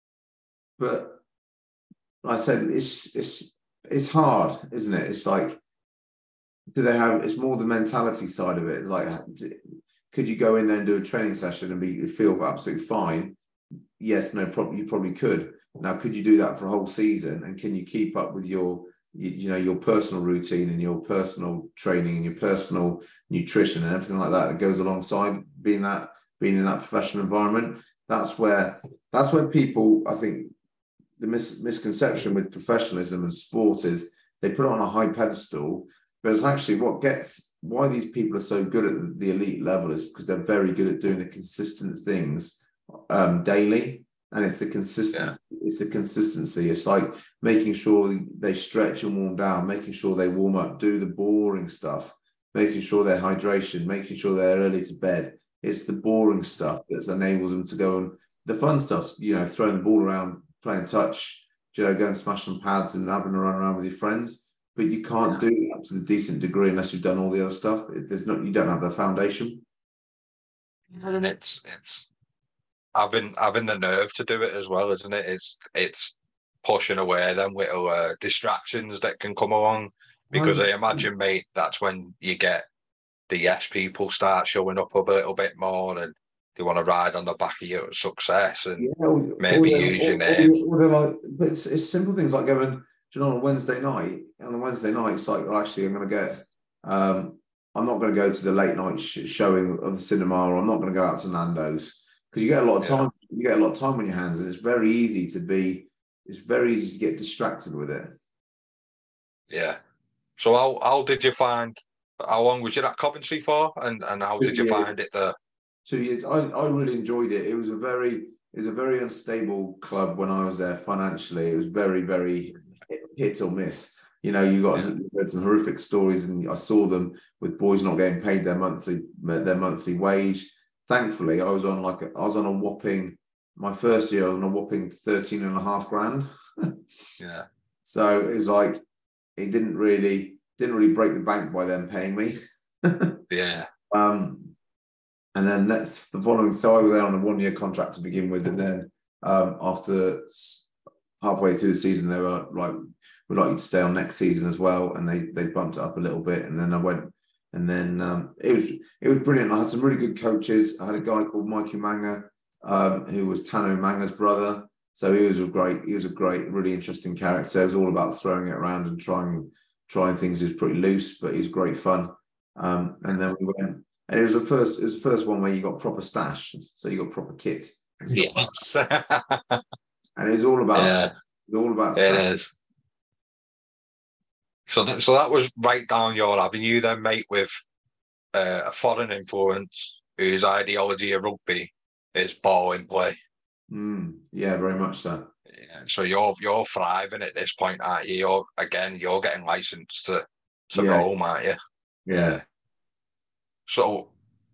but like I said, it's it's. It's hard, isn't it? It's like, do they have? It's more the mentality side of it. Like, could you go in there and do a training session and be feel absolutely fine? Yes, no problem. You probably could. Now, could you do that for a whole season? And can you keep up with your, you, you know, your personal routine and your personal training and your personal nutrition and everything like that that goes alongside being that being in that professional environment? That's where that's where people, I think. The mis- misconception with professionalism and sport is they put it on a high pedestal, but it's actually what gets why these people are so good at the elite level is because they're very good at doing the consistent things um, daily, and it's the consistency. Yeah. It's the consistency. It's like making sure they stretch and warm down, making sure they warm up, do the boring stuff, making sure their hydration, making sure they're early to bed. It's the boring stuff that enables them to go and the fun stuff. You know, throwing the ball around. Playing touch, you know, go and smash some pads and having a run around with your friends. But you can't yeah. do that to the decent degree unless you've done all the other stuff. There's not, you don't have the foundation. And it's it's having having the nerve to do it as well, isn't it? It's it's pushing away them little uh, distractions that can come along. Because I imagine, mate, that's when you get the yes people start showing up a little bit more and they want to ride on the back of your success and yeah, or, maybe or use your name. Or, or like, but it's, it's simple things like going, do you know, on a Wednesday night, on a Wednesday night, it's like, well, actually, I'm going to get, um, I'm not going to go to the late night sh- showing of the cinema, or I'm not going to go out to Nando's because you get a lot of time. Yeah. You get a lot of time on your hands, and it's very easy to be. It's very easy to get distracted with it. Yeah. So how how did you find? How long was you at Coventry for, and and how Two did you years. find it there? Two years. I I really enjoyed it. It was a very it was a very unstable club when I was there financially. It was very very hit or miss. You know, you got Yeah. you heard some horrific stories, and I saw them with boys not getting paid their monthly their monthly wage. Thankfully, I was on like a, I was on a whopping my first year. I was on a whopping thirteen and a half grand. Yeah. So it was like it didn't really didn't really break the bank by them paying me. Yeah. Um, and then that's the following. So I was there on a one-year contract to begin with, and then um, after halfway through the season, they were like, "We'd like you to stay on next season as well," and they they bumped it up a little bit. And then I went, and then um, it was it was brilliant. I had some really good coaches. I had a guy called Mikey Manga, um, who was Tano Manga's brother. So he was a great, he was a great, really interesting character. It was all about throwing it around and trying trying things. He was pretty loose, but he was great fun. Um, and then we went, and it was the first, it was the first one where you got proper stash, so you got proper kit. Yes. And it was all about, Yeah, it was all about it stash. is. So that so that was right down your avenue then, mate, with uh, a foreign influence whose ideology of rugby is ball in play. Mm, yeah, very much so. Yeah, so you're you're thriving at this point, aren't you? You're again, you're getting licensed to to Yeah, roam, aren't you? yeah. So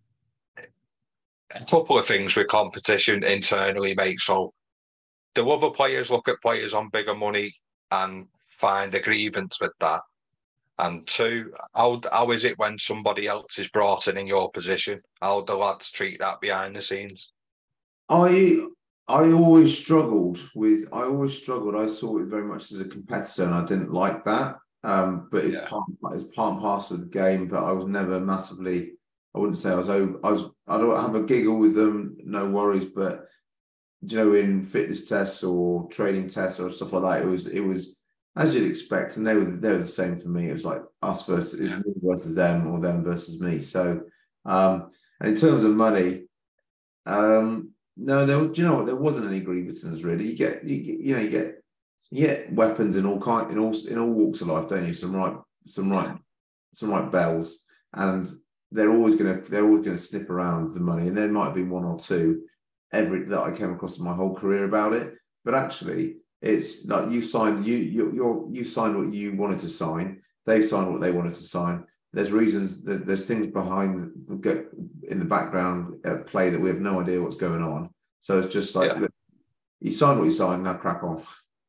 a couple of things with competition internally, mate. So do other players look at players on bigger money and find a grievance with that? And two, how how is it when somebody else is brought in in your position? How do lads treat that behind the scenes? I I always struggled with. I always struggled. I saw it very much as a competitor, and I didn't like that. Um, but it's Yeah. part it's part and parcel of the game. But I was never massively. I wouldn't say I was over. I was. I don't have a giggle with them, no worries. But you know, in fitness tests or training tests or stuff like that, it was it was as you'd expect, and they were they were the same for me. It was like us versus it was me versus them, or them versus me. So, um, and in terms of money, um, no, there was, you know what, there wasn't any grievances really. You get you get, you know you get you get weapons in all kind in all in all walks of life, don't you? Some right some right some right bells, and they're always gonna they're always gonna snip around the money, and there might be one or two every that I came across in my whole career about it. But actually, it's like you signed you you you're, you signed what you wanted to sign. They signed what they wanted to sign. There's reasons that there's things behind in the background at play that we have no idea what's going on. So it's just like, Yeah. look, you signed what you signed, now crack on.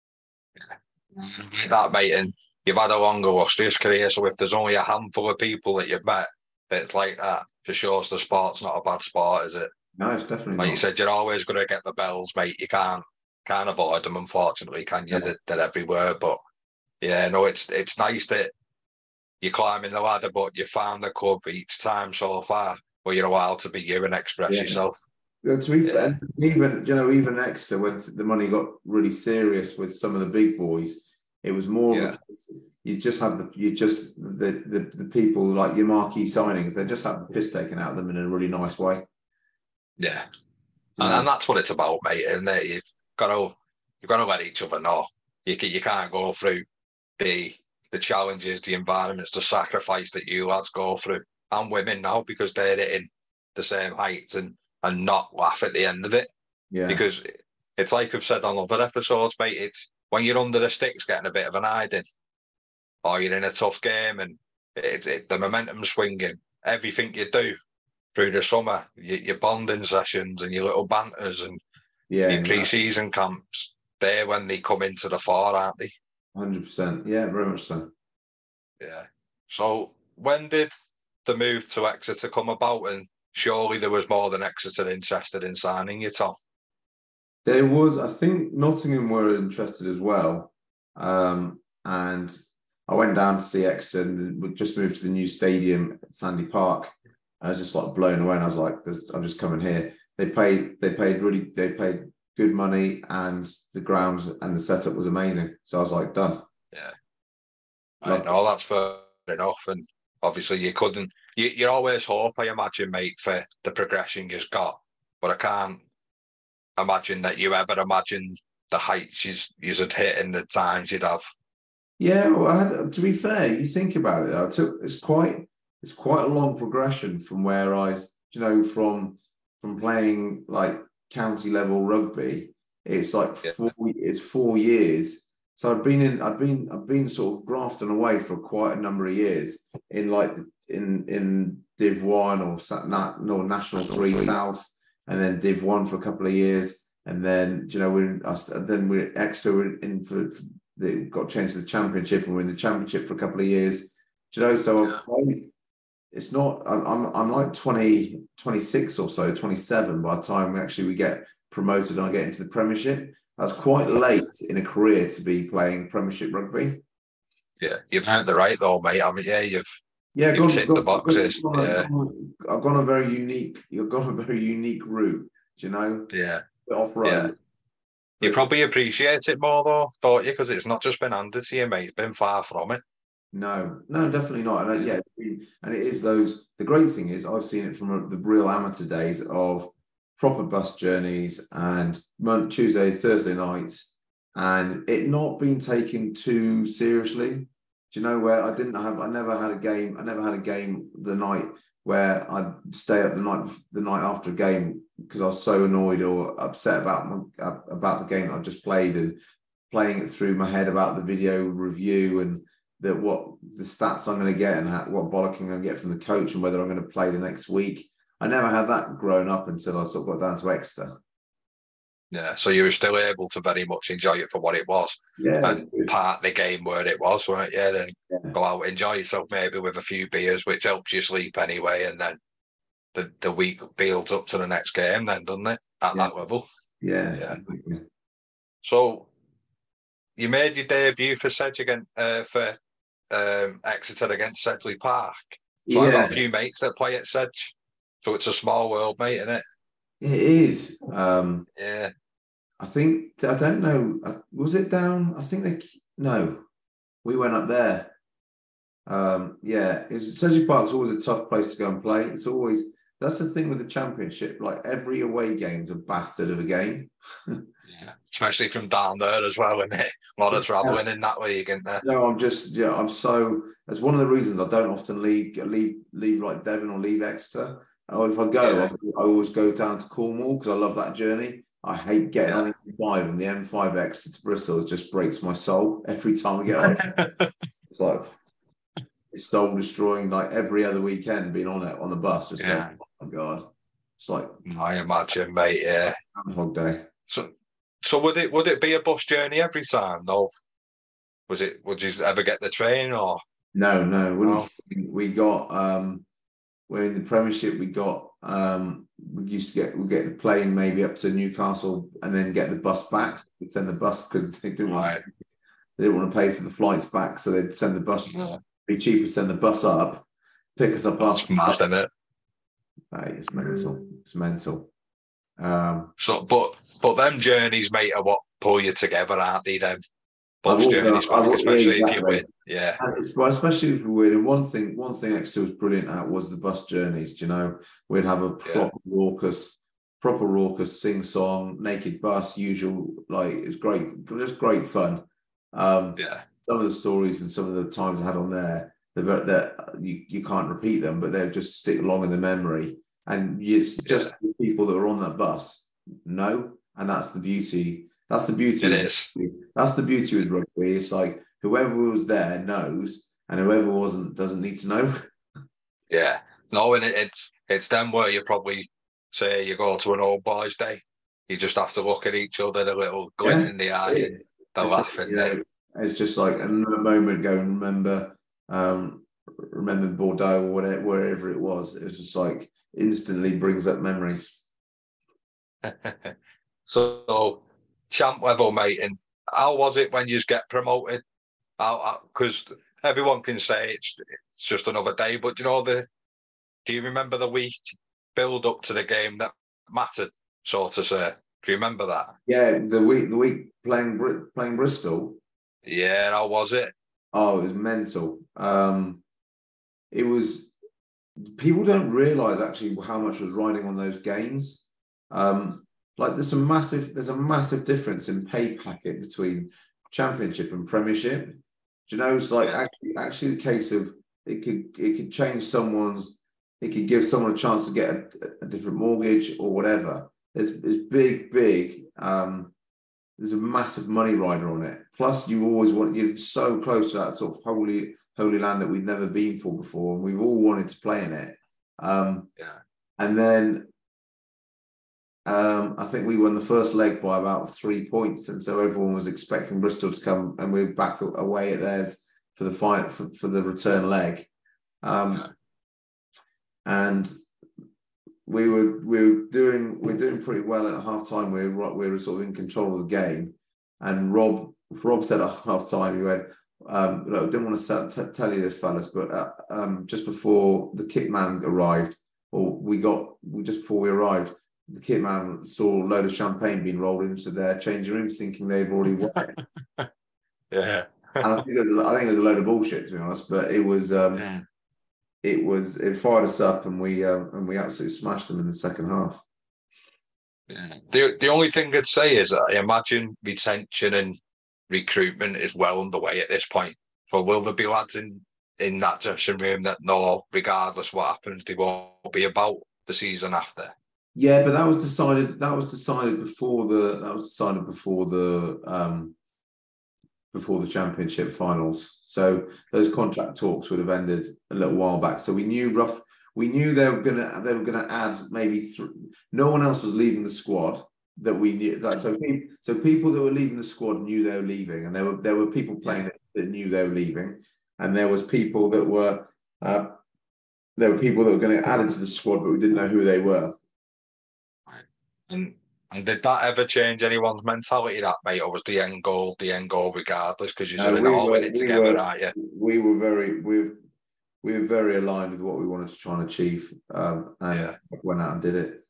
That, mate, and you've had a longer, illustrious career, so if there's only a handful of people that you've met it's like that, for sure the sport's not a bad sport, is it? No, it's definitely Like not. you said, you're always going to get the bells, mate. You can't can't avoid them, unfortunately, can you? Yeah. They're, they're everywhere. But yeah, no, it's it's nice that you're climbing the ladder, but you found the club each time so far where you're allowed to be you and express Yeah. yourself. Yeah, to be Yeah. fair, and even you know, even Exeter, when the money got really serious with some of the big boys, it was more Yeah. of a case, you just have the you just the, the the people like your marquee signings, they just have the piss taken out of them in a really nice way. Yeah. You And, know? and that's what it's about, mate. And uh, you've got to you've got to let each other know. You can, you can't go through the the challenges, the environments, the sacrifice that you lads go through, and women now, because they're hitting the same heights, and and not laugh at the end of it. Yeah. Because it's like I've said on other episodes, mate. It's when you're under the sticks, getting a bit of an hiding, or you're in a tough game, and it's it, the momentum's swinging. Everything you do through the summer, your, your bonding sessions and your little banters and Yeah, your no, pre-season camps, they're when they come into the fore, aren't they? one hundred percent. Yeah, very much so. Yeah. So when did the move to Exeter come about? And surely there was more than Exeter interested in signing you, Tom. There was, I think Nottingham were interested as well. Um, and I went down to see Exeter, and we just moved to the new stadium at Sandy Park. I was just like blown away, and I was like, I'm just coming here. They paid, they paid really, they paid good money, and the ground and the setup was amazing. So I was like, done. Yeah. Loved I know, that's fair enough. And obviously you couldn't, you, you always hope, I imagine, mate, for the progression you've got. But I can't imagine that you ever imagined the heights you'd, you'd hit and the times you'd have. Yeah, well, I had, to be fair, you think about it, I took it's quite it's quite a long progression from where I, you know, from from playing like county level rugby. It's like Yeah. four it's four years. So I've been in I've been I've been sort of grafting away for quite a number of years in like in in Div One or Nat no National Three South, and then Div One for a couple of years, and then you know we're in, then we're Exeter we're in for. They got changed to the Championship, and we're in the Championship for a couple of years. Do you know? So I've played, it's not. I'm, I'm I'm like twenty, twenty-six or so, twenty-seven by the time we actually we get promoted and I get into the Premiership. That's quite late in a career to be playing Premiership rugby. Yeah, you've earned the right though, mate. I mean, yeah, you've yeah, you've gone, ticked gone, the boxes. Gone, yeah, gone, I've gone a very unique. You've gone a very unique route. Do you know? Yeah, off road. Yeah. You probably appreciate it more though, don't you? Because it's not just been handed to you, mate. It's been far from it. No, no, definitely not. And yeah, and it is those. The great thing is, I've seen it from the real amateur days of proper bus journeys and Monday, Tuesday, Thursday nights, and it not being taken too seriously. Do you know where I didn't have? I never had a game. I never had a game the night where I'd stay up the night the night after a game because I was so annoyed or upset about my, about the game that I just played, and playing it through my head about the video review and that what the stats I'm going to get and how, what bollocking I'm going to get from the coach and whether I'm going to play the next week. I never had that growing up until I sort of got down to Exeter. Yeah, so you were still able to very much enjoy it for what it was. Yeah, and part the game where it was, weren't you? Then yeah. Go out, enjoy yourself maybe with a few beers, which helps you sleep anyway, and then the, the week builds up to the next game then, doesn't it? At yeah. that level. Yeah. Yeah. So you made your debut for Sedge again, uh, for um, Exeter against Sedgley Park. So yeah. I've got a few mates that play at Sedge. So it's a small world, mate, isn't it? It is. Um, yeah. I think, I don't know, was it down? I think they, no, we went up there. Um, yeah, Sedgley Park's always a tough place to go and play. It's always, that's the thing with the Championship, like every away game's a bastard of a game. Yeah, especially from down there as well, isn't it? A lot of travelling in that league, isn't there? No, I'm just, yeah, I'm so, that's one of the reasons I don't often leave, leave, leave like Devon or leave Exeter. Or if I go, yeah. I, I always go down to Cornwall because I love that journey. I hate getting yeah. on the M five, and the M five Exeter to Bristol. It just breaks my soul every time I get on. It's like it's soul destroying. Like every other weekend, being on it on the bus, just yeah. like, oh my god, it's like I imagine, mate. Yeah, Groundhog Day. So, so would it would it be a bus journey every time? No, was it? Would you ever get the train or? No, no. Wouldn't no. We got um, we're in the Premiership. We got um. We used to get we get the plane maybe up to Newcastle and then get the bus back. So we'd send the bus because they didn't right. want they didn't want to pay for the flights back, so they'd send the bus. Yeah. Be cheaper to send the bus up, pick us up. That's mad, isn't it? Hey, it's mental. It's mental. Um, so, but but them journeys, mate, are what pull you together, aren't they? Them bus journeys, back, will, especially yeah, exactly. if you win. Yeah, and it's, well, especially if we win. One thing, one thing Exeter was brilliant at was the bus journeys. Do you know, we'd have a proper yeah. raucous, proper raucous sing song, naked bus, usual. Like it's great, just great fun. Um, yeah. Some of the stories and some of the times I had on there, that you, you can't repeat them, but they'll just stick along in the memory. And it's just yeah. the people that are on that bus know, and that's the beauty. That's the beauty. It is. That's the beauty with rugby. It's like whoever was there knows, and whoever wasn't doesn't need to know. Yeah, no, and it, it's it's them where you probably say you go to an old boys' day, you just have to look at each other, a little glint yeah. in the eye, and they're it's laughing. Like, you know, it's just like another moment. Go and remember, um, remember Bordeaux or whatever, wherever it was. It was just like instantly brings up memories. So, champ level, mate, and how was it when you just get promoted? Because everyone can say it's it's just another day, but you know the. Do you remember the week build up to the game that mattered, so to say? Do you remember that? Yeah, the week the week playing playing Bristol. Yeah, how was it? Oh, it was mental. Um, it was. People don't realise actually how much was riding on those games. Um, like there's a massive, there's a massive difference in pay packet between Championship and Premiership. Do you know, it's like Yeah. actually actually the case of it could it could change someone's, it could give someone a chance to get a, a different mortgage or whatever. There's there's big, big um there's a massive money rider on it. Plus you always want, you're so close to that sort of holy holy land that we've never been for before, and we've all wanted to play in it. Um Yeah. and then Um, I think we won the first leg by about three points, and so everyone was expecting Bristol to come, and we're back away at theirs for the fight for, for the return leg. Um, Yeah. and we were we were doing we're doing pretty well at half time. We were we were sort of in control of the game, and Rob Rob said at half time, he went, um, "Look, I didn't want to t- tell you this, fellas, but uh, um, just before the kit man arrived, or we got just before we arrived." The kit man saw a load of champagne being rolled into their changing rooms, thinking they've already won it. Yeah. And I think it was, I think it was a load of bullshit, to be honest. But it was, um, Yeah. it was, it fired us up, and we um, and we absolutely smashed them in the second half. Yeah. The the only thing I'd say is that I imagine retention and recruitment is well underway at this point. So will there be lads in in that dressing room that know, regardless what happens, they won't be about the season after? Yeah, but that was decided. That was decided before the. That was decided before the. Um, before the championship finals. So those contract talks would have ended a little while back. So we knew rough. We knew they were gonna. They were gonna add maybe. Th- no one else was leaving the squad that we knew. Like, so, pe- so people that were leaving the squad knew they were leaving, and there were there were people playing that, that knew they were leaving, and there was people that were. Uh, there were people that were going to add into the squad, but we didn't know who they were. And and did that ever change anyone's mentality, that, mate, or was the end goal the end goal regardless? Because you're No, in we all were, in it we together, were, aren't you? we were very, we were, we were very aligned with what we wanted to try and achieve, um, and Yeah. went out and did it.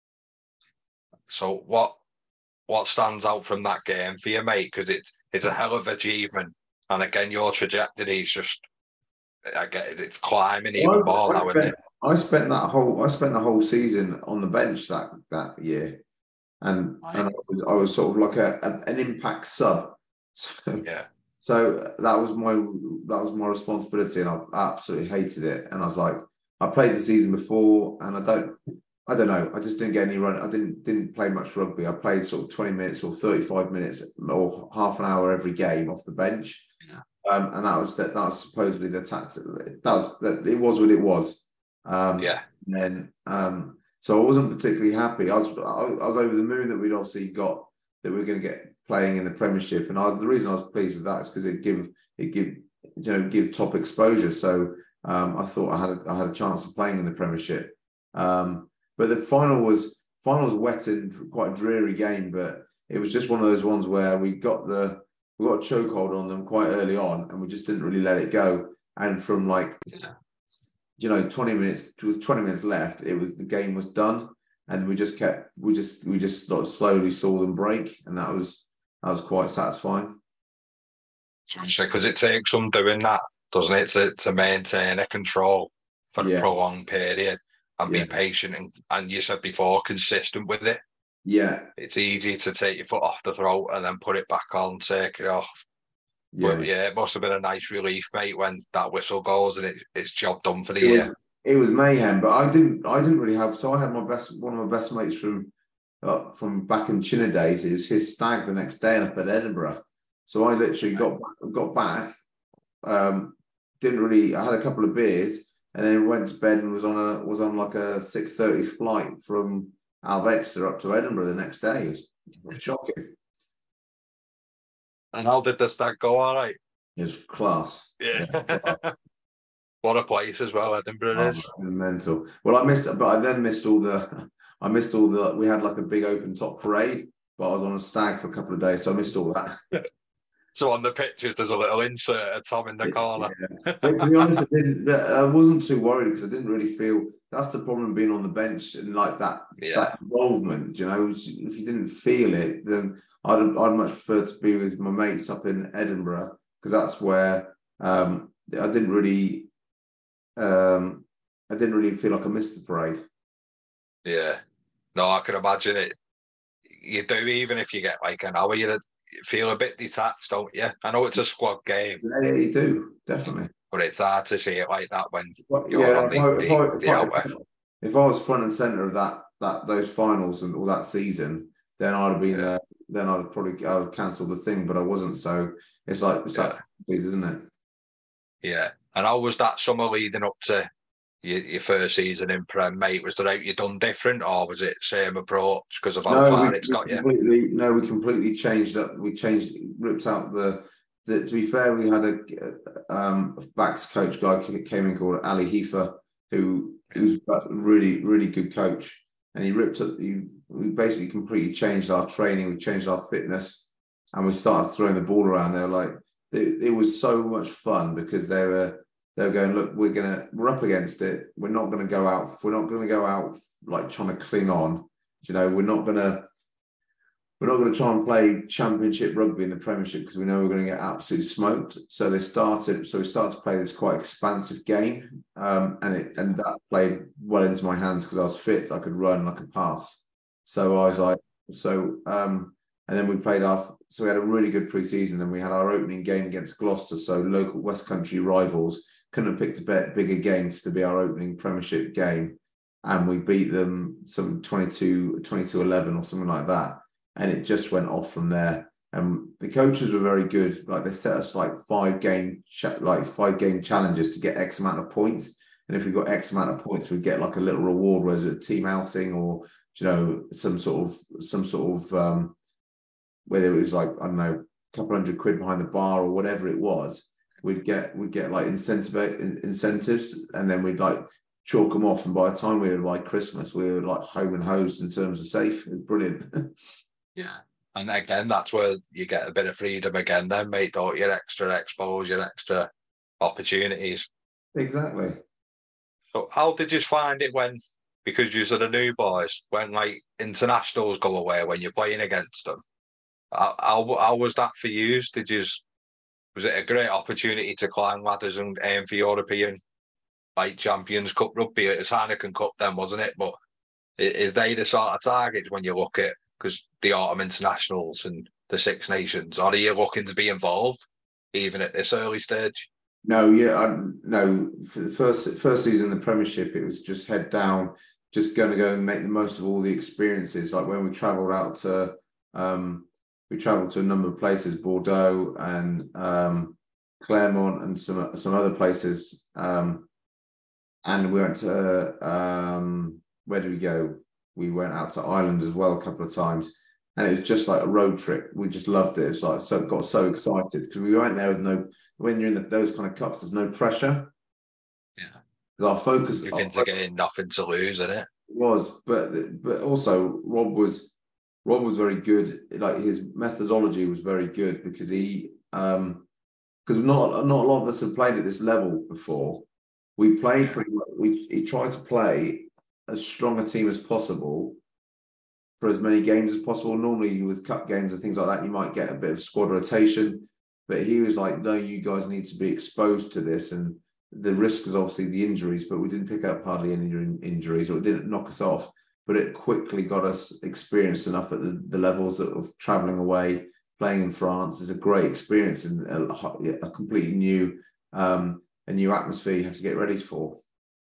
So what what stands out from that game for you, mate? Because it's it's a hell of an achievement, and again, your trajectory is just, I get it, it's climbing even Well, more I, I now, isn't spent, it? I spent that whole, I spent the whole season on the bench that that year, and Right. and I was, I was sort of like a, a an impact sub. So, Yeah. so that was my that was my responsibility, and I've absolutely hated it. And I was like, I played the season before, and I don't, I don't know, I just didn't get any run. I didn't didn't play much rugby. I played sort of twenty minutes or thirty-five minutes or half an hour every game off the bench. Yeah. Um, and that was that. That was supposedly the tactic. That, was, that it was what it was. Um, Yeah. And then, um, so I wasn't particularly happy. I was I was over the moon that we'd obviously got, that we were going to get playing in the Premiership, and I was, the reason I was pleased with that is because it give it give you know give top exposure. So um, I thought I had a, I had a chance of playing in the Premiership. Um, but the final was final was wet and quite a dreary game, but it was just one of those ones where we got the we got a chokehold on them quite early on, and we just didn't really let it go. And from like, you know, twenty minutes with twenty minutes left, it was the game was done, and we just kept we just we just sort of slowly saw them break, and that was that was quite satisfying. Because it takes some doing that, doesn't it, to, to maintain a control for Yeah. a prolonged period and Yeah. be patient and, and you said before, consistent with it. Yeah, It's easy to take your foot off the throat and then put it back on, take it off. yeah. But yeah, it must have been a nice relief, mate, when that whistle goes and it, it's job done for the It year. was, it was mayhem, but I didn't I didn't really have. So I had my best one of my best mates from uh, from back in China days. It was his stag the next day up at Edinburgh. So I literally got got back. Um, didn't really. I had a couple of beers and then went to bed and was on a was on like a six thirty flight from Alvexter up to Edinburgh the next day. It was shocking. And how did the stag go? All right. It was class. Yeah. Yeah, class. What a place as well, Edinburgh Oh, is. mental. Well, I missed, but I then missed all the. I missed all the. We had like a big open top parade, but I was on a stag for a couple of days, so I missed all that. So on the pictures, there's a little insert of Tom in the corner. Yeah. But to be honest, I didn't. I wasn't too worried because I didn't really feel. That's the problem being on the bench and like that. Yeah. That involvement, you know, if you didn't feel it, then I'd I'd much prefer to be with my mates up in Edinburgh because that's where um, I didn't really. Um, I didn't really feel like I missed the parade. Yeah. No, I can imagine it. You do, even if you get like an hour, you're feel a bit detached, don't you? I know it's a squad game. Yeah, yeah, you do, definitely. But it's hard to see it like that when Well, you're yeah, on the, if I, the, if I, the if I, outer. if I was front and center of that that those finals and all that season, then I'd have been Yeah. there. Then I'd probably I would cancel the thing, but I wasn't. So it's like it's Yeah. that phase, isn't it? Yeah. And how was that summer leading up to your, your first season in Prem, mate? Was there out you done different, or was it same approach because of how No, far we, it's we got you? completely no, we completely changed up. We changed, ripped out the. the to be fair, we had a um backs coach guy who came in called Ali Heifer, who who's a really really good coach, and he ripped up. He, we basically completely changed our training. We changed our fitness, and we started throwing the ball around. They were like, it, it was so much fun because they were they were going, look, we're gonna we're up against it. We're not gonna go out. We're not gonna go out like trying to cling on. You know, we're not gonna we're not gonna try and play championship rugby in the Premiership because we know we're going to get absolutely smoked. So they started. So we started to play this quite expansive game, um, and it and that played well into my hands because I was fit. I could run. I could pass. So I was like, so um, and then we played our. So we had a really good pre-season, and we had our opening game against Gloucester. So local West Country rivals couldn't have picked a bit bigger games to be our opening Premiership game. And we beat them some twenty-two eleven or something like that. And it just went off from there. And the coaches were very good. Like they set us like five game, like five game challenges to get X amount of points. And if we got X amount of points, we'd get like a little reward, whether it's a team outing or, you know, some sort of, some sort of, um, whether it was like, I don't know, a couple hundred quid behind the bar or whatever it was, we'd get, we'd get like incentive incentives. And then we'd like, chalk them off, and by the time we were like Christmas, we were like home and hosed in terms of safe. It was brilliant. Yeah, and again, that's where you get a bit of freedom again. Then, mate, don't you? Extra exposure, extra opportunities. Exactly. So, how did you find it when, because you're the new boys, when like internationals go away when you're playing against them? How how, how was that for you? Did you? Was it a great opportunity to climb ladders and aim for European? Like Champions Cup rugby, it was Heineken Cup then, wasn't it? But is they the sort of targets when you look at, because the autumn internationals and the Six Nations, are you looking to be involved even at this early stage? No, yeah, I, no. For the first first season in the Premiership, it was just head down, just going to go and make the most of all the experiences. Like when we travelled out to, um, we travelled to a number of places, Bordeaux and um, Clermont, and some some other places. Um, And we went to, um, where did we go? We went out to Ireland as well a couple of times. And it was just like a road trip. We just loved it. It's like, so got so excited because we went there with no, when you're in the, those kind of cups, there's no pressure. Yeah. Because our focus. You're into getting nothing to lose, isn't it? Was, but but also Rob was, Rob was very good. Like his methodology was very good because he, um, because not, not a lot of us have played at this level before. We played pretty much, we he tried to play as strong a team as possible for as many games as possible. Normally with cup games and things like that, you might get a bit of squad rotation, but he was like, no, you guys need to be exposed to this. And the risk is obviously the injuries, but we didn't pick up hardly any injuries, or it didn't knock us off, but it quickly got us experienced enough at the, the levels of traveling away, playing in France is a great experience and a, a completely new, um, a new atmosphere you have to get ready for.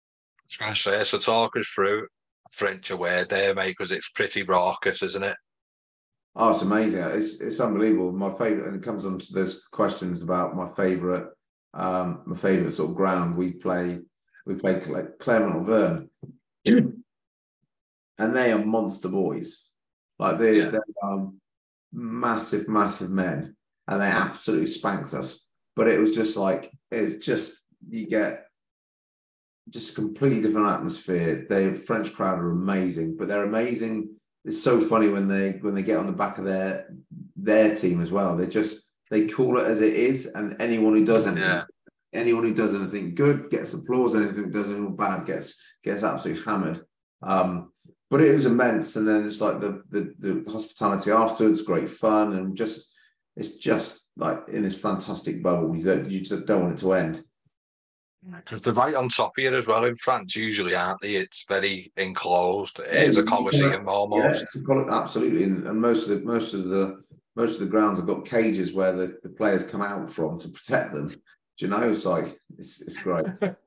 I was going to say, so talk us through French away there, mate, because it's pretty raucous, isn't it? Oh, it's amazing. It's it's unbelievable. My favourite, and it comes on to those questions about my favourite, um, my favourite sort of ground. We play, we play Clermont-Auvergne, and they are monster boys. Like they, yeah. they're um, massive, massive men, and they absolutely spanked us. But it was just like, it's just, you get just a completely different atmosphere. The French crowd are amazing, but they're amazing. It's so funny when they when they get on the back of their their team as well. They just they call it as it is, and anyone who does anything, yeah. anyone who does anything good gets applause. Anything who does anything bad gets gets absolutely hammered. Um, but it was immense, and then it's like the, the the hospitality afterwards, great fun, and just it's just like in this fantastic bubble. You don't you just don't want it to end. Because they're right on top of you as well in France, usually, aren't they? It's very enclosed. It yeah, is a coliseum almost. Yeah, it's a, absolutely, and, and most of the most of the most of the grounds have got cages where the, the players come out from to protect them. Do you know? It's like it's it's great.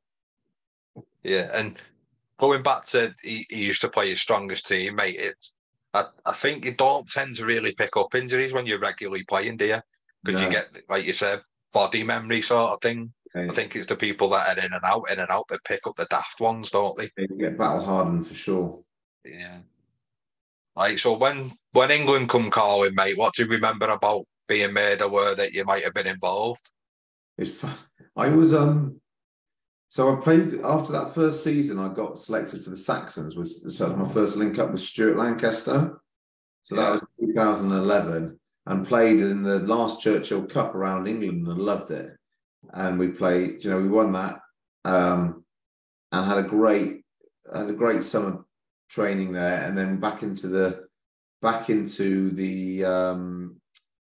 Yeah, and going back to he, he used to play his strongest team, mate. It's I, I think you don't tend to really pick up injuries when you're regularly playing, do you? Because No. you get, like you said, body memory sort of thing. Okay. I think it's the people that are in and out, in and out, that pick up the daft ones, don't they? They get battle hardened for sure. Yeah. Right, so when when England come calling, mate, what do you remember about being made aware that you might have been involved? It's fun. I was um so I played after that first season. I got selected for the Saxons. Was so that was my first link up with Stuart Lancaster. So that Yeah. was two thousand eleven, and played in the last Churchill Cup around England and loved it. And we played, you know, we won that, um, and had a great had a great summer training there, and then back into the back into the um,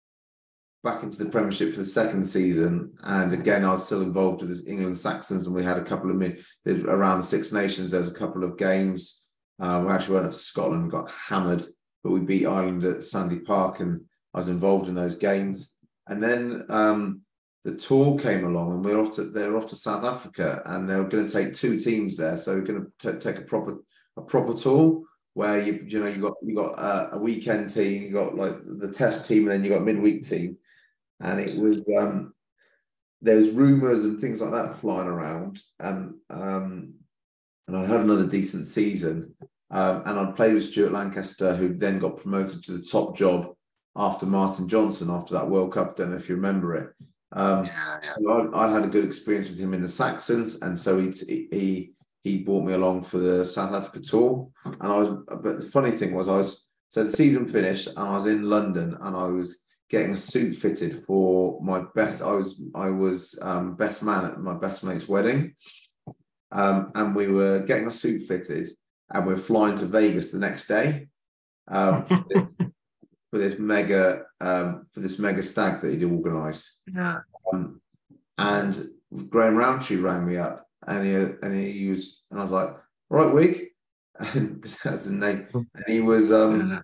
back into the Premiership for the second season. And again, I was still involved with the England Saxons, and we had a couple of min around the Six Nations. There was a couple of games. Uh, we actually went up to Scotland and got hammered, but we beat Ireland at Sandy Park, and I was involved in those games. And then um, the tour came along, and we we're off to they were off to South Africa, and they were going to take two teams there. So we're going to take a proper a proper tour where you you know you got you got uh, a weekend team, you got like the test team, and then you got a midweek team. And it was um, there was rumours and things like that flying around, and um, and I had another decent season, um, and I played with Stuart Lancaster, who then got promoted to the top job after Martin Johnson after that World Cup. Don't know if you remember it. Um, Yeah, yeah. so I, I had a good experience with him in the Saxons, and so he he he brought me along for the South Africa tour. And I was, but the funny thing was, I was so the season finished, and I was in London, and I was getting a suit fitted for my best. I was I was um, best man at my best mate's wedding, um, and we were getting a suit fitted, and we're flying to Vegas the next day um, for, this, for this mega um, for this mega stag that he'd organised. Yeah. Um, and Graham Roundtree rang me up, and he and he was and I was like, "All right, Wig," and that's the name. And he was um, Yeah.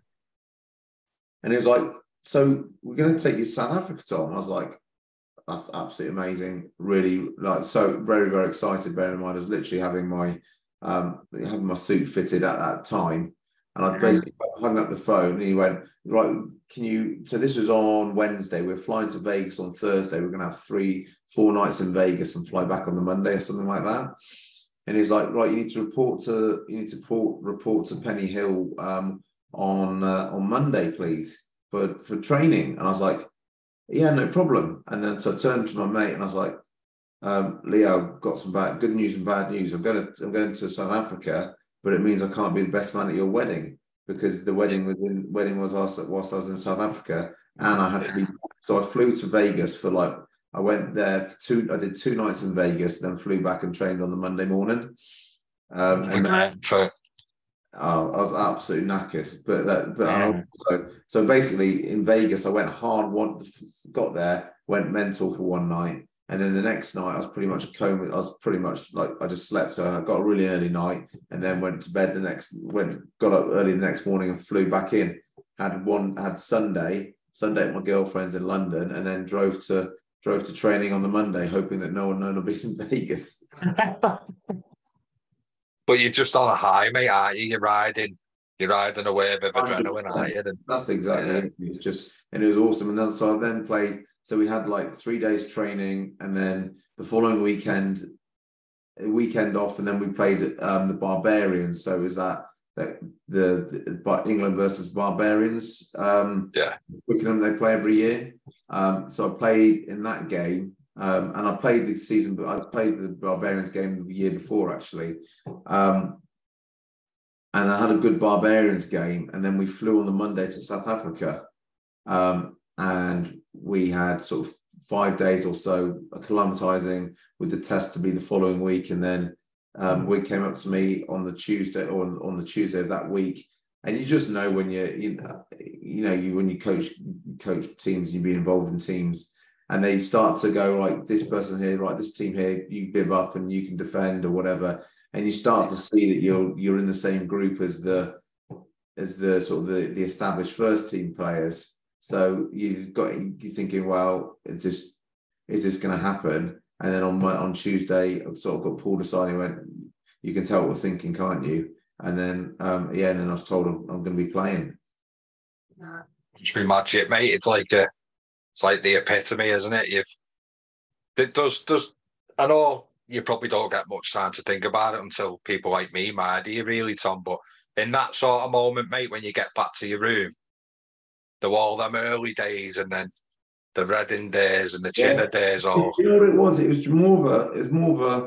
and he was like, "So we're going to take you to South Africa, Tom." I was like, "That's absolutely amazing!" Really, like, so very, very excited. Bearing in mind, I was literally having my um, having my suit fitted at that time, and I basically hung up the phone. And he went, "Right, can you?" So this was on Wednesday. We're flying to Vegas on Thursday. We're going to have three, four nights in Vegas and fly back on the Monday or something like that. And he's like, "Right, you need to report to you need to report report to Penny Hill um, on uh, on Monday, please." For, for training. And I was like, yeah, no problem. And then so I turned to my mate and I was like, um, Leo, I've got some bad good news and bad news. I'm going to I'm going to South Africa, but it means I can't be the best man at your wedding, because the wedding was in wedding was whilst, whilst I was in South Africa, and I had to be so I flew to Vegas for like I went there for two I did two nights in Vegas, then flew back and trained on the Monday morning. Um and then, For Oh, I was absolutely knackered, but that, but Yeah. I also, so basically in Vegas, I went hard. One got there, went mental for one night, and then the next night I was pretty much a coma. I was pretty much like I just slept. So I got a really early night, and then went to bed the next. Went got up early the next morning and flew back in. Had one had Sunday, Sunday at my girlfriend's in London, and then drove to drove to training on the Monday, hoping that no one known I'd be in Vegas. But you're just on a high, mate, aren't you? You're riding, you're riding a wave of adrenaline, aren't you? And, That's exactly yeah. it. It was just, and it was awesome. And then, so I then played, so we had like three days training, and then the following weekend, a weekend off, and then we played um, the Barbarians. So it was that, that the, the England versus Barbarians. Um, Yeah. Twickenham, they play every year. Um, so I played in that game. Um, and I played the season, but I played the Barbarians game the year before, actually. Um, and I had a good Barbarians game. And then we flew on the Monday to South Africa. Um, and we had sort of five days or so acclimatizing, with the test to be the following week. And then um, we came up to me on the Tuesday or on, on the Tuesday of that week. And you just know when you, you know, you know, you when you coach coach teams, and you've been involved in teams, and they start to go, right, this person here, right, this team here, you bib up and you can defend or whatever, and you start to see that you're you're in the same group as the as the sort of the, the established first team players. So you've got you're thinking, well, it's just is this going to happen? And then on my, on Tuesday, I sort of got pulled aside and went, you can tell what we're thinking, can't you? And then um, yeah, and then I was told I'm, I'm going to be playing. It's pretty much it, mate. It's like a, it's like the epitome, isn't it? You've it does does. I know you probably don't get much time to think about it until people like me, my idea, really, Tom. But in that sort of moment, mate, when you get back to your room, the all them early days, and then the Reading days and the Chinner Yeah. days, all. You know what it was? It was more of a. It was more of a.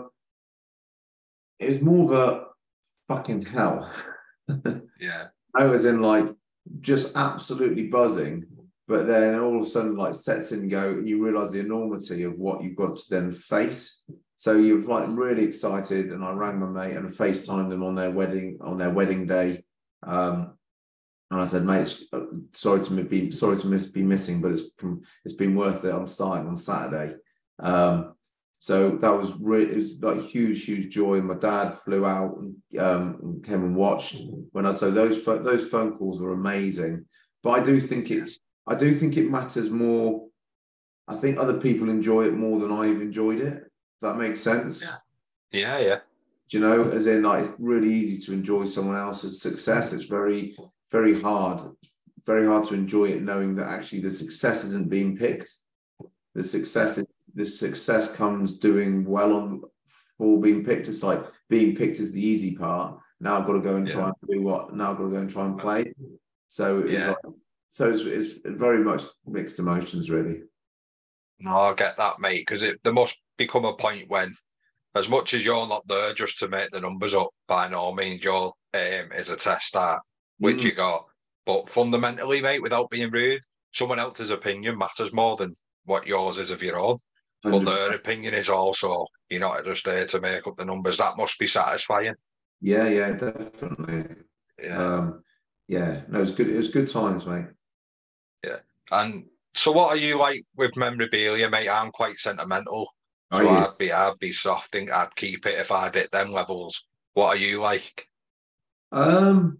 It was more of a fucking hell. Yeah. I was in like just absolutely buzzing, but then all of a sudden like sets in and go, and you realise the enormity of what you've got to then face. So you're like really excited, and I rang my mate and FaceTimed them on their wedding on their wedding day, um, and I said, "Mate, sorry to be sorry to miss, be missing, but it's it's been worth it. I'm starting on Saturday." Um, so that was really, it was like huge, huge joy. My dad flew out and, um, and came and watched when I so those those phone calls were amazing. But I do think it's I do think it matters more. I think other people enjoy it more than I've enjoyed it. If that makes sense. Yeah. Yeah, yeah. Do you know, as in like it's really easy to enjoy someone else's success. It's very, very hard, very hard to enjoy it knowing that actually the success isn't being picked. The success is the success comes doing well on for being picked. It's like being picked is the easy part. Now I've got to go and try yeah. and do what? Now I've got to go and try and play. So it yeah. was like, so it's, it's very much mixed emotions, really. No, I get that, mate, because there must become a point when, as much as you're not there just to make the numbers up, by no means your aim is a test start, which mm. you got. But fundamentally, mate, without being rude, someone else's opinion matters more than what yours is of your own. one hundred percent. But their opinion is also, you're not just there to make up the numbers. That must be satisfying. Yeah, yeah, definitely. Yeah, um, yeah. No, it was good. It was good times, mate. Yeah. And so, what are you like with memorabilia, mate? I'm quite sentimental, so I'd be, I'd be soft. Think I'd keep it if I'd hit them levels. What are you like? Um,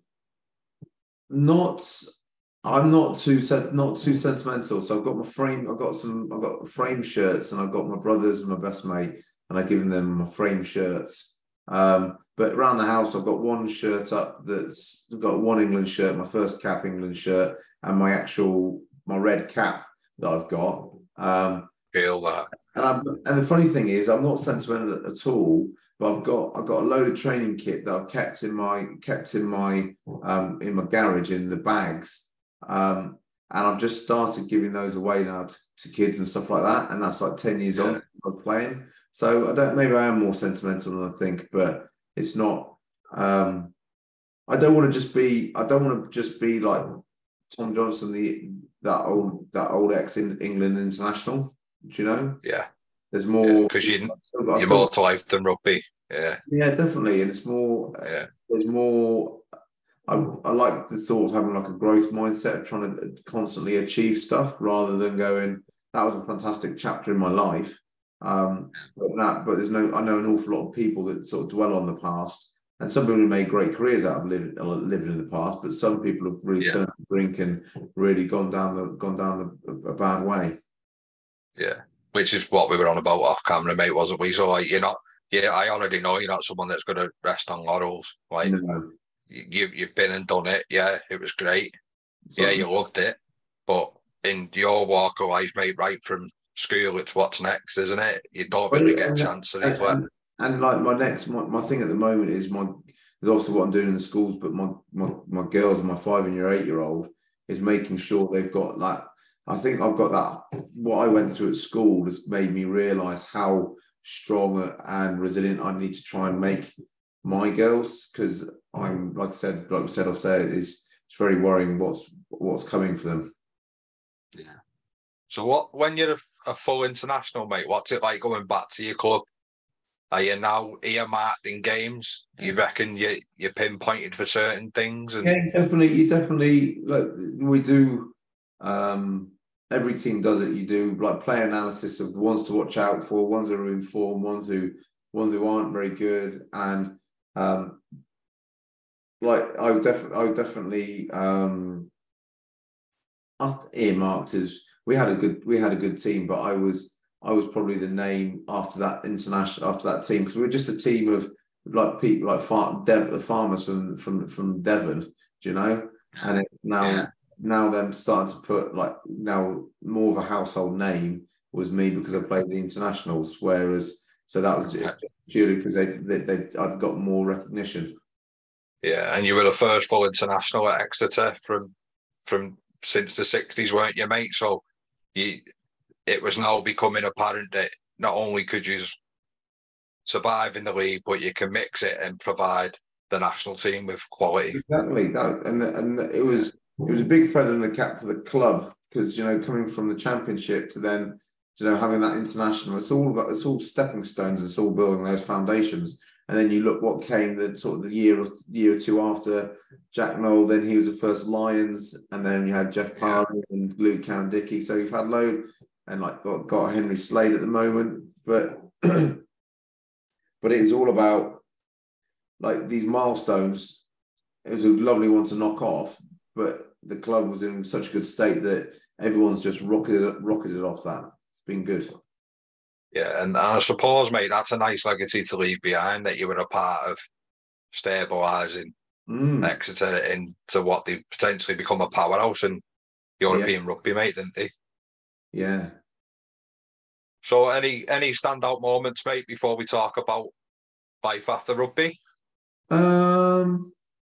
not. I'm not too not too sentimental. So I've got my frame. I've got some. I've got frame shirts, and I've got my brothers and my best mate, and I've given them my frame shirts. Um, but around the house, I've got one shirt up that's I've got one England shirt, my first cap England shirt, and my actual my red cap that I've got. Um, Feel that. And I'm, and the funny thing is, I'm not sentimental at all. But I've got I've got a load of training kit that I've kept in my kept in my um, in my garage in the bags, um, and I've just started giving those away now to, to kids and stuff like that. And that's like ten years yeah. on since I'm playing. So I don't maybe I am more sentimental than I think, but it's not. Um, I don't want to just be. I don't want to just be like Tom Johnson, the that old that old ex England international. Do you know? Yeah. There's more because yeah, you you're still, more to life than rugby. Yeah. Yeah, definitely, and it's more. Yeah. There's more. I, I like the thought of having like a growth mindset, of trying to constantly achieve stuff rather than going, that was a fantastic chapter in my life. Um, but that, but there's no. I know an awful lot of people that sort of dwell on the past, and some people have made great careers out of living, living in the past, but some people have really yeah. turned to drink and really gone down the gone down the, a bad way. Yeah. Which is what we were on about off camera, mate, wasn't we? So, like, you're not, yeah, I already know you're not someone that's going to rest on laurels. Like, no. you've you've been and done it. Yeah, it was great. So, yeah, you loved it. But in your walk of life, mate, right from school, it's what's next, isn't it? You don't really get a chance to reflect. And, and, and like my next, my, my thing at the moment is my, there's obviously what I'm doing in the schools, but my my my girls and my five and your eight year old is making sure they've got like. I think I've got that. What I went through at school has made me realise how strong and resilient I need to try and make my girls, because I'm, like I said, like I said, I've said, it's it's very worrying what's what's coming for them. Yeah. So what when you're a, a full international, mate? What's it like going back to your club? Are you now earmarked in games? You reckon you you're pinpointed for certain things? And... Yeah, definitely. You definitely like we do. Um, Every team does it. You do like play analysis of the ones to watch out for, ones that are in form, ones who ones who aren't very good, and um, like I would definitely, I would definitely, um, I earmarked as we had a good we had a good team, but I was I was probably the name after that international after that team, because we were just a team of like people like far, Dev, farmers from from from Devon, do you know? And it, now Yeah. now them starting to put like now more of a household name was me because I played the internationals, whereas so that was Yeah. purely because they, they they I'd got more recognition. Yeah, and you were the first full international at Exeter from from since the sixties, weren't you, mate? So you, it was now becoming apparent that not only could you survive in the league, but you can mix it and provide the national team with quality. Exactly that, and and it was it was a big feather in the cap for the club, because you know coming from the championship to then you know having that international, it's all about it's all stepping stones. It's all building those foundations, and then you look what came the sort of the year or year or two after Jack Noel. Then he was the first Lions, and then you had Jeff Parley and Luke Cowan-Dickie. So you've had load, and like got, got Henry Slade at the moment, but but it is all about like these milestones. It was a lovely one to knock off, but the club was in such a good state that everyone's just rocketed, rocketed off that. It's been good. Yeah, and I suppose, mate, that's a nice legacy to leave behind, that you were a part of stabilising Mm. Exeter into what they potentially become a powerhouse in European yeah. rugby, mate, didn't they? Yeah. So any any standout moments, mate, before we talk about life after rugby? Um,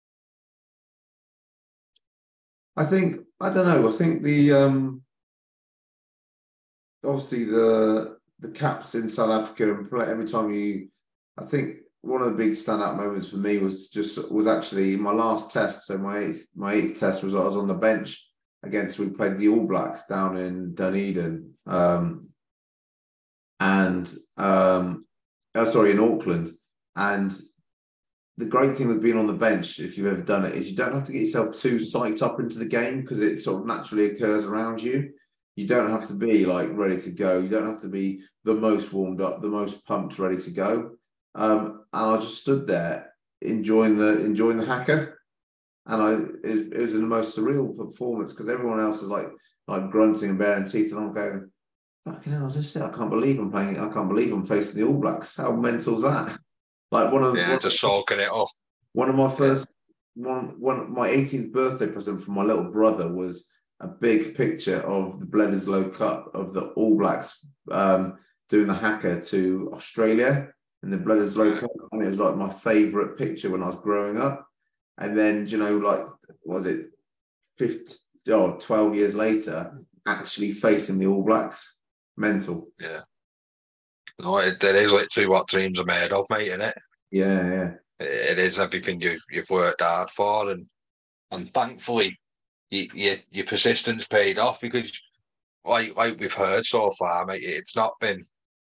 I think, I don't know, I think the, um, obviously the the caps in South Africa and play every time you, I think one of the big standout moments for me was just, was actually my last test. So my eighth, my eighth test was I was on the bench against, we played the All Blacks down in Dunedin. Um, and, um, oh, sorry, in Auckland. And the great thing with being on the bench, if you've ever done it, is you don't have to get yourself too psyched up into the game, because it sort of naturally occurs around you. You don't have to be like ready to go. You don't have to be the most warmed up, the most pumped, ready to go. Um, and I just stood there enjoying the enjoying the haka, and I it, it was the most surreal performance, because everyone else is like like grunting and baring teeth, and I'm going, fucking hell, is this it? I can't believe I'm playing. I can't believe I'm facing the All Blacks. How mental is that? Like one of yeah, one, just soaking it up. One of my first one one my eighteenth birthday present from my little brother was a big picture of the Bledisloe Cup of the All Blacks um, doing the haka to Australia in the Bledisloe yeah. Cup, and it was like my favourite picture when I was growing up. And then you know, like, was it fifty or twelve years later, actually facing the All Blacks, mental. Yeah. No, it, it is literally what dreams are made of, mate, isn't it? Yeah, yeah. It, it is everything you've you've worked hard for, and and thankfully, you, you, your persistence paid off, because, like like we've heard so far, mate, it's not been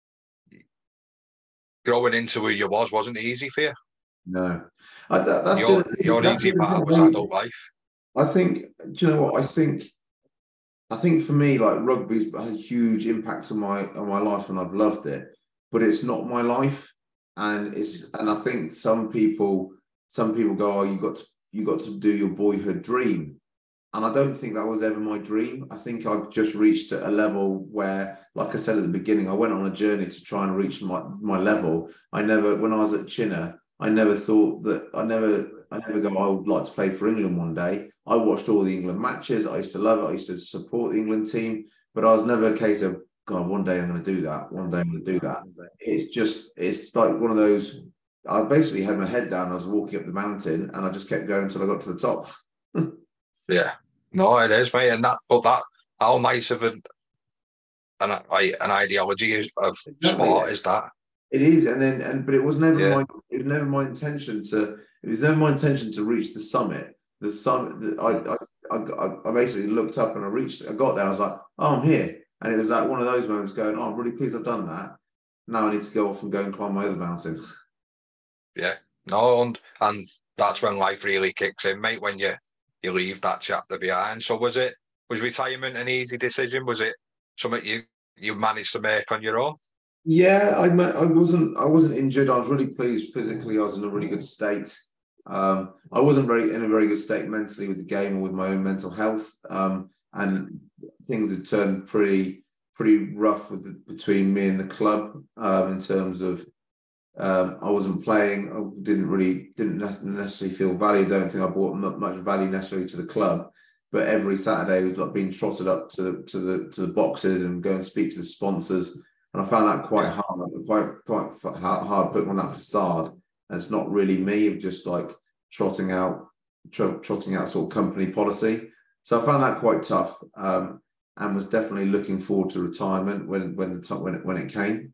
growing into who you was wasn't easy for you. No, I, that, that's your the, your that's easy part was adult life. I think. Do you know what I think? I think for me, like rugby's had a huge impact on my on my life, and I've loved it. But it's not my life, and it's and I think some people some people go, oh, you got to you got to do your boyhood dream, and I don't think that was ever my dream. I think I've just reached a level where, like I said at the beginning, I went on a journey to try and reach my my level. I never, when I was at Chinner, I never thought that I never. I never go, I would like to play for England one day. I watched all the England matches. I used to love it. I used to support the England team. But I was never a case of, God, one day I'm going to do that. One day I'm going to do that. It's just, it's like one of those, I basically had my head down. I was walking up the mountain, and I just kept going until I got to the top. Yeah. No, it is, mate. And that, but that, how nice of an, an, an ideology of exactly. sport is that? It is, and then and but it was never yeah. my it was never my intention to it was never my intention to reach the summit. The summit. The, I, I I basically looked up and I reached. I got there. I was like, oh, I'm here, and it was like one of those moments going, oh, I'm really pleased I've done that. Now I need to go off and go and climb my other mountain. Yeah, no, and and that's when life really kicks in, mate. When you you leave that chapter behind. So was it was retirement an easy decision? Was it something you you managed to make on your own? Yeah, I I wasn't I wasn't injured. I was really pleased physically. I was in a really good state. Um, I wasn't very in a very good state mentally with the game or with my own mental health. Um, and things had turned pretty pretty rough with the, between me and the club um, in terms of um, I wasn't playing. I didn't really didn't necessarily feel valued. I don't think I brought much value necessarily to the club. But every Saturday, was like being trotted up to the to the to the boxes and go and speak to the sponsors. And I found that quite yeah. hard, quite quite hard putting on that facade. And it's not really me of just like trotting out, tr- trotting out sort of company policy. So I found that quite tough, um, and was definitely looking forward to retirement when when the when it when it came.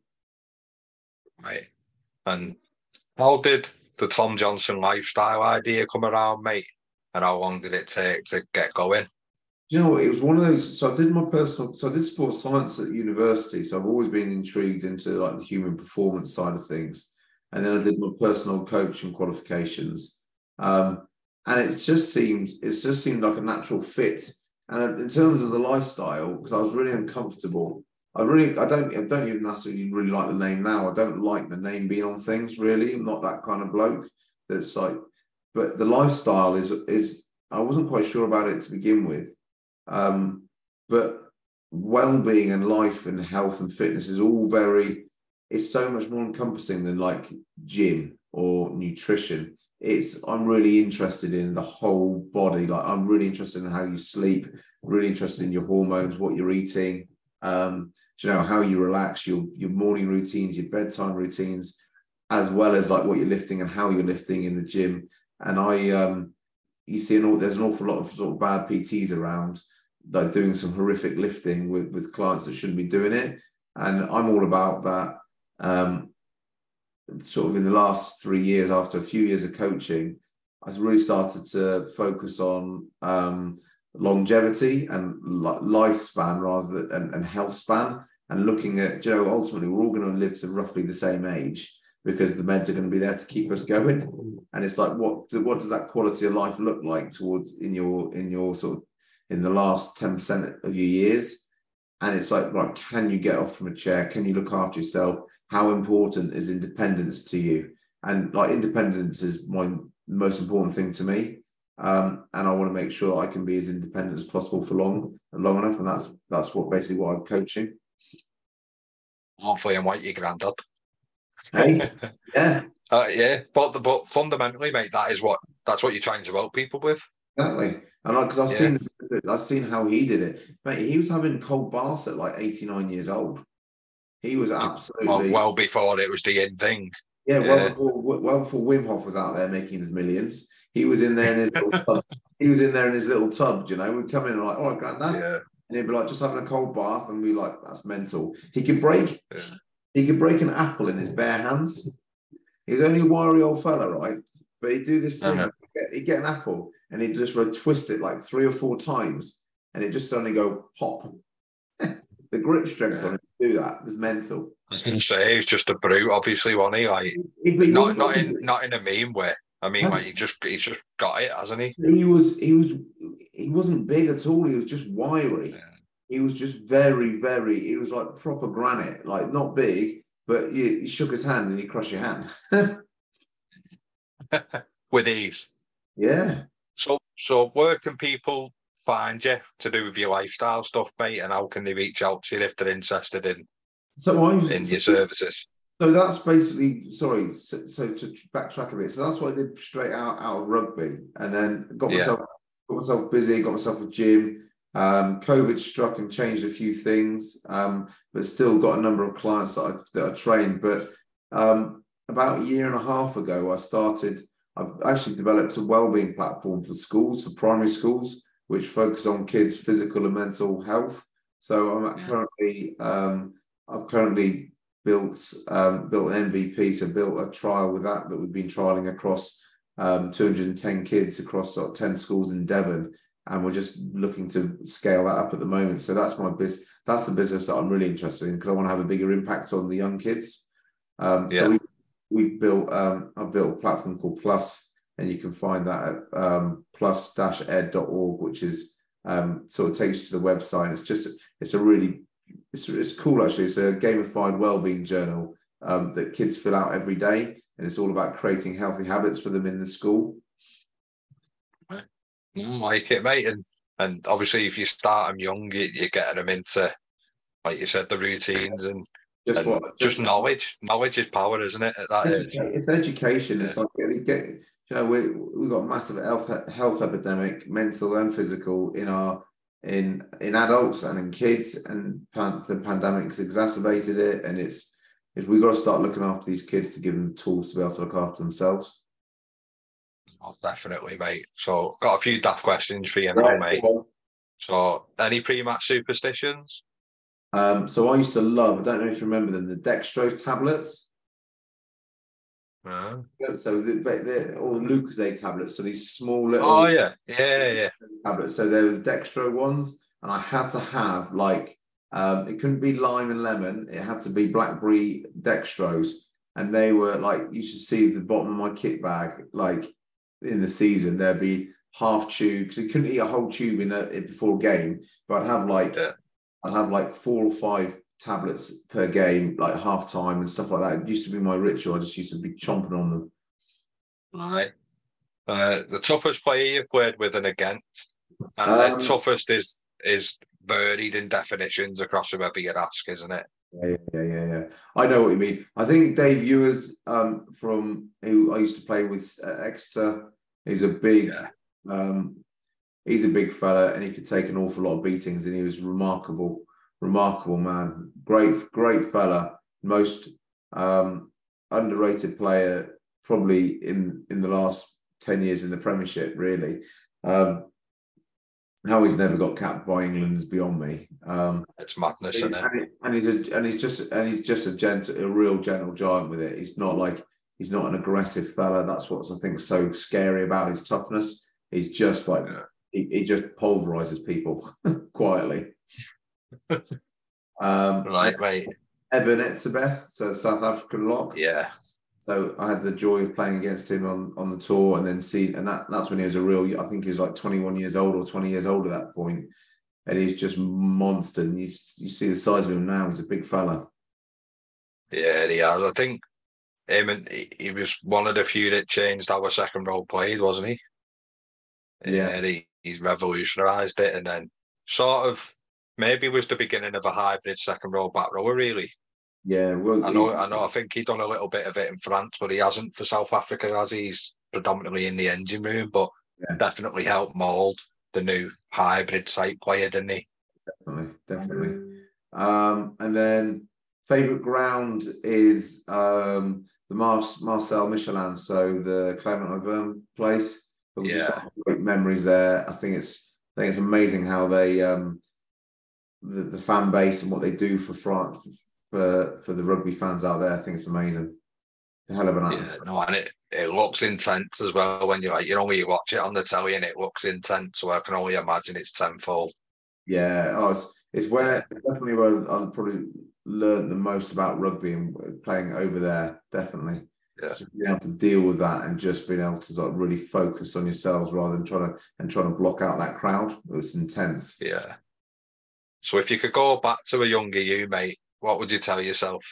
Right. And how did the Tom Johnson lifestyle idea come around, mate? And how long did it take to get going? You know, it was one of those. So I did my personal. So I did sports science at university. So I've always been intrigued into like the human performance side of things. And then I did my personal coaching qualifications. Um, and it just seemed it's just seemed like a natural fit. And in terms of the lifestyle, because I was really uncomfortable. I really, I don't, I don't even necessarily really like the name now. I don't like the name being on things. Really, I'm not that kind of bloke. That's like, but the lifestyle is is. I wasn't quite sure about it to begin with, um, but well-being and life and health and fitness is all very. It's so much more encompassing than like gym or nutrition. It's I'm really interested in the whole body. Like I'm really interested in how you sleep. Really interested in your hormones, what you're eating. Um, you know, how you relax, your your morning routines, your bedtime routines, as well as like what you're lifting and how you're lifting in the gym. And I, um, you see, an, there's an awful lot of sort of bad P Ts around, like doing some horrific lifting with with clients that shouldn't be doing it. And I'm all about that. Um, sort of in the last three years, after a few years of coaching, I really started to focus on um, longevity and lifespan rather than and, and health span, and looking at, you know, ultimately we're all going to live to roughly the same age because the meds are going to be there to keep us going. And it's like, what what does that quality of life look like towards in your in your sort of in the last ten percent of your years? And it's like, right, can you get off from a chair? Can you look after yourself? How important is independence to you? And like independence is my most important thing to me. Um, and I want to make sure I can be as independent as possible for long and long enough. And that's that's what basically what I'm coaching. Hopefully I'm like your granddad. Hey, yeah. Uh, yeah, but the, but fundamentally, mate, that is what that's what you're trying to help people with. Exactly, and because I've yeah. seen I've seen how he did it, mate. He was having cold baths at like eighty-nine years old. He was absolutely well, well before it was the in thing. Yeah, yeah. well before well before Wim Hof was out there making his millions. He was in there in his little tub. He was in there in his little tub. You know, we'd come in and like, all right, granddad, yeah. and he'd be like, just having a cold bath, and we like, that's mental. He could break, yeah. he could break an apple in his bare hands. He's only a wiry old fella, right? But he'd do this thing. Uh-huh. He'd, get, he'd get an apple and he'd just like, twist it like three or four times, and it just suddenly go pop. The grip strength yeah. on it to do that is mental. I was going to say he's just a brute, obviously, wasn't he? Like he, he not not in not in a mean way. I mean, yeah. like he just he's just got it, hasn't he? He was he was he wasn't big at all. He was just wiry. Yeah. He was just very very. He was like proper granite, like not big, but you, you shook his hand and he crushed your hand with ease. Yeah. So so where can people find you to do with your lifestyle stuff, mate, and how can they reach out to you if they're interested in so I was, in so, your services? So that's basically sorry. So, so to backtrack a bit, so that's what I did straight out out of rugby, and then got myself yeah. got myself busy, got myself a gym. Um, COVID struck and changed a few things, um, but still got a number of clients that I that I trained. But um, about a year and a half ago, I started. I've actually developed a wellbeing platform for schools, for primary schools, which focus on kids' physical and mental health. So I'm yeah. currently, um, I've currently built um, built an M V P, so built a trial with that that we've been trialing across um, two hundred ten kids across uh, ten schools in Devon, and we're just looking to scale that up at the moment. So that's my business. That's the business that I'm really interested in because I want to have a bigger impact on the young kids. Um, yeah. So we we built um, I built a platform called Plus. And you can find that at um, plus dash ed dot org, which is um, sort of takes you to the website. It's just, it's a really, it's, it's cool actually. It's a gamified wellbeing journal um, that kids fill out every day. And it's all about creating healthy habits for them in the school. I like it, mate. And And obviously, if you start them young, you, you're getting them into, like you said, the routines and, Just and what? just Just knowledge. Knowledge is power, isn't it? At that age. it's education. Yeah. It's like we get, you know, we we've got a massive health health epidemic, mental and physical, in our in in adults and in kids, and pan, the pandemic's exacerbated it. And it's is we've got to start looking after these kids to give them the tools to be able to look after themselves. Oh, definitely, mate. So, got a few daft questions for you now, Yeah, mate. well, So, any pre-match superstitions? Um, so I used to love, I don't know if you remember them, the dextrose tablets. Uh, So the, the or Lucozade tablets. So these small little oh yeah, yeah, yeah. tablets. So they were the dextro ones, and I had to have like um, it couldn't be lime and lemon. It had to be blackberry dextrose, and they were like you should see the bottom of my kit bag. Like in the season, there'd be half tube because you couldn't eat a whole tube in a before a game, but I'd have like. Yeah. I'd have like four or five tablets per game, like half time and stuff like that. It used to be my ritual. I just used to be chomping on them. All right. Uh, the toughest player you've played with and against, and Um, the toughest is is varied in definitions across whoever you ask, isn't it? Yeah, yeah, yeah, yeah. I know what you mean. I think Dave Ewers, um, from who I used to play with at Exeter, is a big, Yeah. um, he's a big fella, and he could take an awful lot of beatings, and he was remarkable, remarkable man. Great, great fella. Most um, underrated player probably in in the last ten years in the Premiership, really. Um, how he's never got capped by England is beyond me. Um, It's madness, He's- isn't it? and, he- and he's a and he's just and he's just a gentle, a real gentle giant with it. He's not like he's not an aggressive fella. That's what's I think so scary about his toughness. He's just like Yeah. he, he just pulverizes people quietly. um, Right, mate. Eben Etzebeth, so South African lock. Yeah. So I had the joy of playing against him on, on the tour, and then see, and that that's when he was a real. I think he was like twenty-one years old or twenty years old at that point. And he's just monster. And you, you see the size of him now, he's a big fella. Yeah, he has. I think him and he, he was one of the few that changed how a second row played, wasn't he? Yeah. And he, he's revolutionised it, and then sort of maybe was the beginning of a hybrid second row back rower, really. Yeah, well, I know, he, I know. I think he'd done a little bit of it in France, but he hasn't for South Africa, as he's predominantly in the engine room. But yeah, definitely helped mould the new hybrid type player, didn't he? definitely, definitely. Um, and then favourite ground is um, the Mar- Marcel Michelin, so the Clement Auvergne place. But we just Yeah. got great memories there. I think it's I think it's amazing how they um, the, the fan base and what they do for France for for the rugby fans out there. I think it's amazing. It's a hell of an Yeah, atmosphere. no, and it, it looks intense as well when you like you know when you watch it on the telly and it looks intense. So I can only imagine it's tenfold. Yeah, oh, it's, it's where definitely where I probably learned the most about rugby and playing over there. Definitely, Yeah. just being able to deal with that and just being able to sort of really focus on yourselves rather than trying to and trying to block out that crowd. It was intense. Yeah. So if you could go back to a younger you, mate, what would you tell yourself?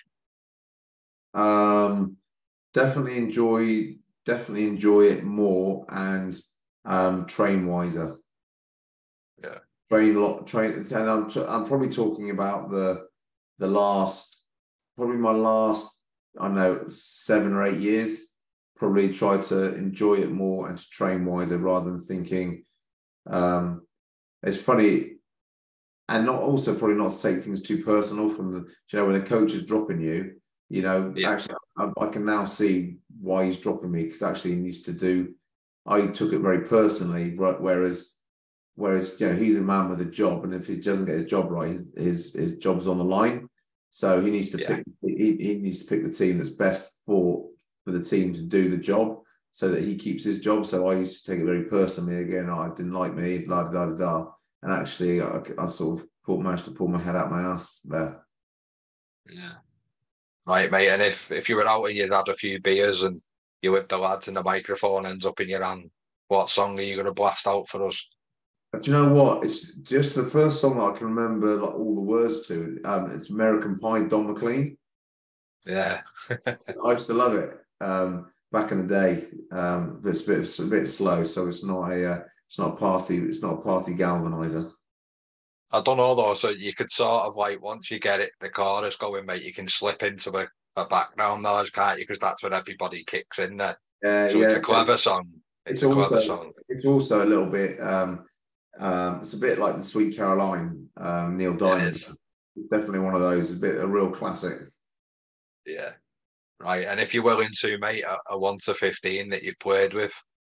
Um, definitely enjoy, definitely enjoy it more and um, train wiser. Yeah. Train a lot, train, and I'm I'm probably talking about the the last, probably my last, I don't know, seven or eight years. Probably try to enjoy it more and to train wiser rather than thinking. Um, it's funny, and not also probably not to take things too personal. From the, you know, when a coach is dropping you, you know, Yeah. actually, I, I can now see why he's dropping me because actually he needs to do. I took it very personally, right? Whereas. Whereas, you know, he's a man with a job, and if he doesn't get his job right, his his, his job's on the line. So he needs to Yeah. pick. He, he needs to pick the team that's best for for the team to do the job, so that he keeps his job. So I used to take it very personally. Again, oh, I didn't like me, blah blah blah blah. And actually, I, I sort of pulled, managed to pull my head out my ass there. Yeah. Right, mate. And if if you were out and you'd had a few beers and you with the lads and the microphone ends up in your hand, what song are you going to blast out for us? But do you know what? It's just the first song that I can remember like all the words to. Um, it's American Pie, Don McLean. Yeah. I used to love it um, back in the day. Um, but it's a bit, a bit slow, so it's not a uh, it's not a party. It's not a party galvanizer. I don't know though. So you could sort of like once you get it, the chorus going, mate, you can slip into a, a background noise, can't you? Because that's when everybody kicks in there. Yeah, so yeah. it's a clever song. It's, it's a also, clever song. It's also a little bit. Um, um, it's a bit like the Sweet Caroline, um, Neil Diamond. It's definitely one of those. A bit a real classic. Yeah. Right. And if you're willing to, mate, a, a one to fifteen that you've played with.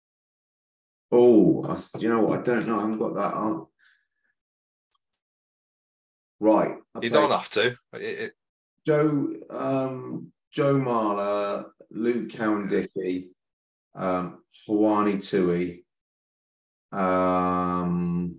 Oh, I, you know what? I don't know. I haven't got that on. Right. I you don't have to. It, it... Joe, um, Joe Marler, Luke Cowan-Dickey, um, Hawani Tui, um,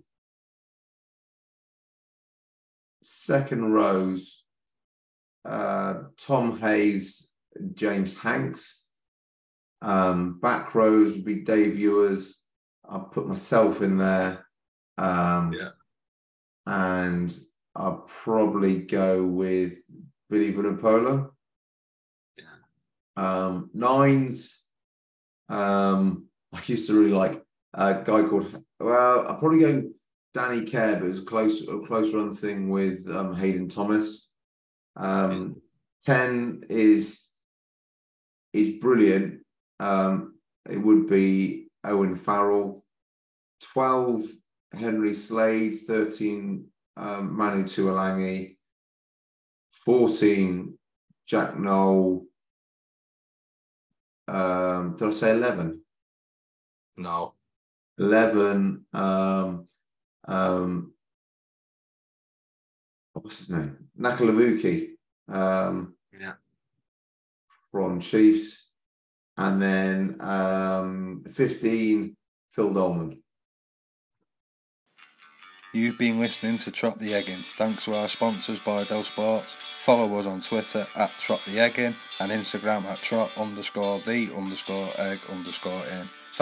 second rows, uh, Tom Hayes, James Hanks. Um, back rows would be Dave Ewers. I'll put myself in there. Um, yeah. And I'll probably go with Billy Vunipola. Yeah. Um, nines. Um, I used to really like a guy called, well, I'll probably go Danny Kerr, but it was a close, a close run thing with um, Hayden Thomas. Um, yeah. ten is, is brilliant. Um, it would be Owen Farrell. twelve, Henry Slade. thirteen, um, Manu Tuolangi. fourteen, Jack Noel. Um, did I say eleven? No. eleven, um, um, what's his name? Nakalavuki. Um, yeah. From Chiefs. And then um, fifteen, Phil Dolman. You've been listening to Trot the Eggin. Thanks to our sponsors, Bydel Sports. Follow us on Twitter at Trot the Eggin and Instagram at Trot underscore the underscore egg underscore in.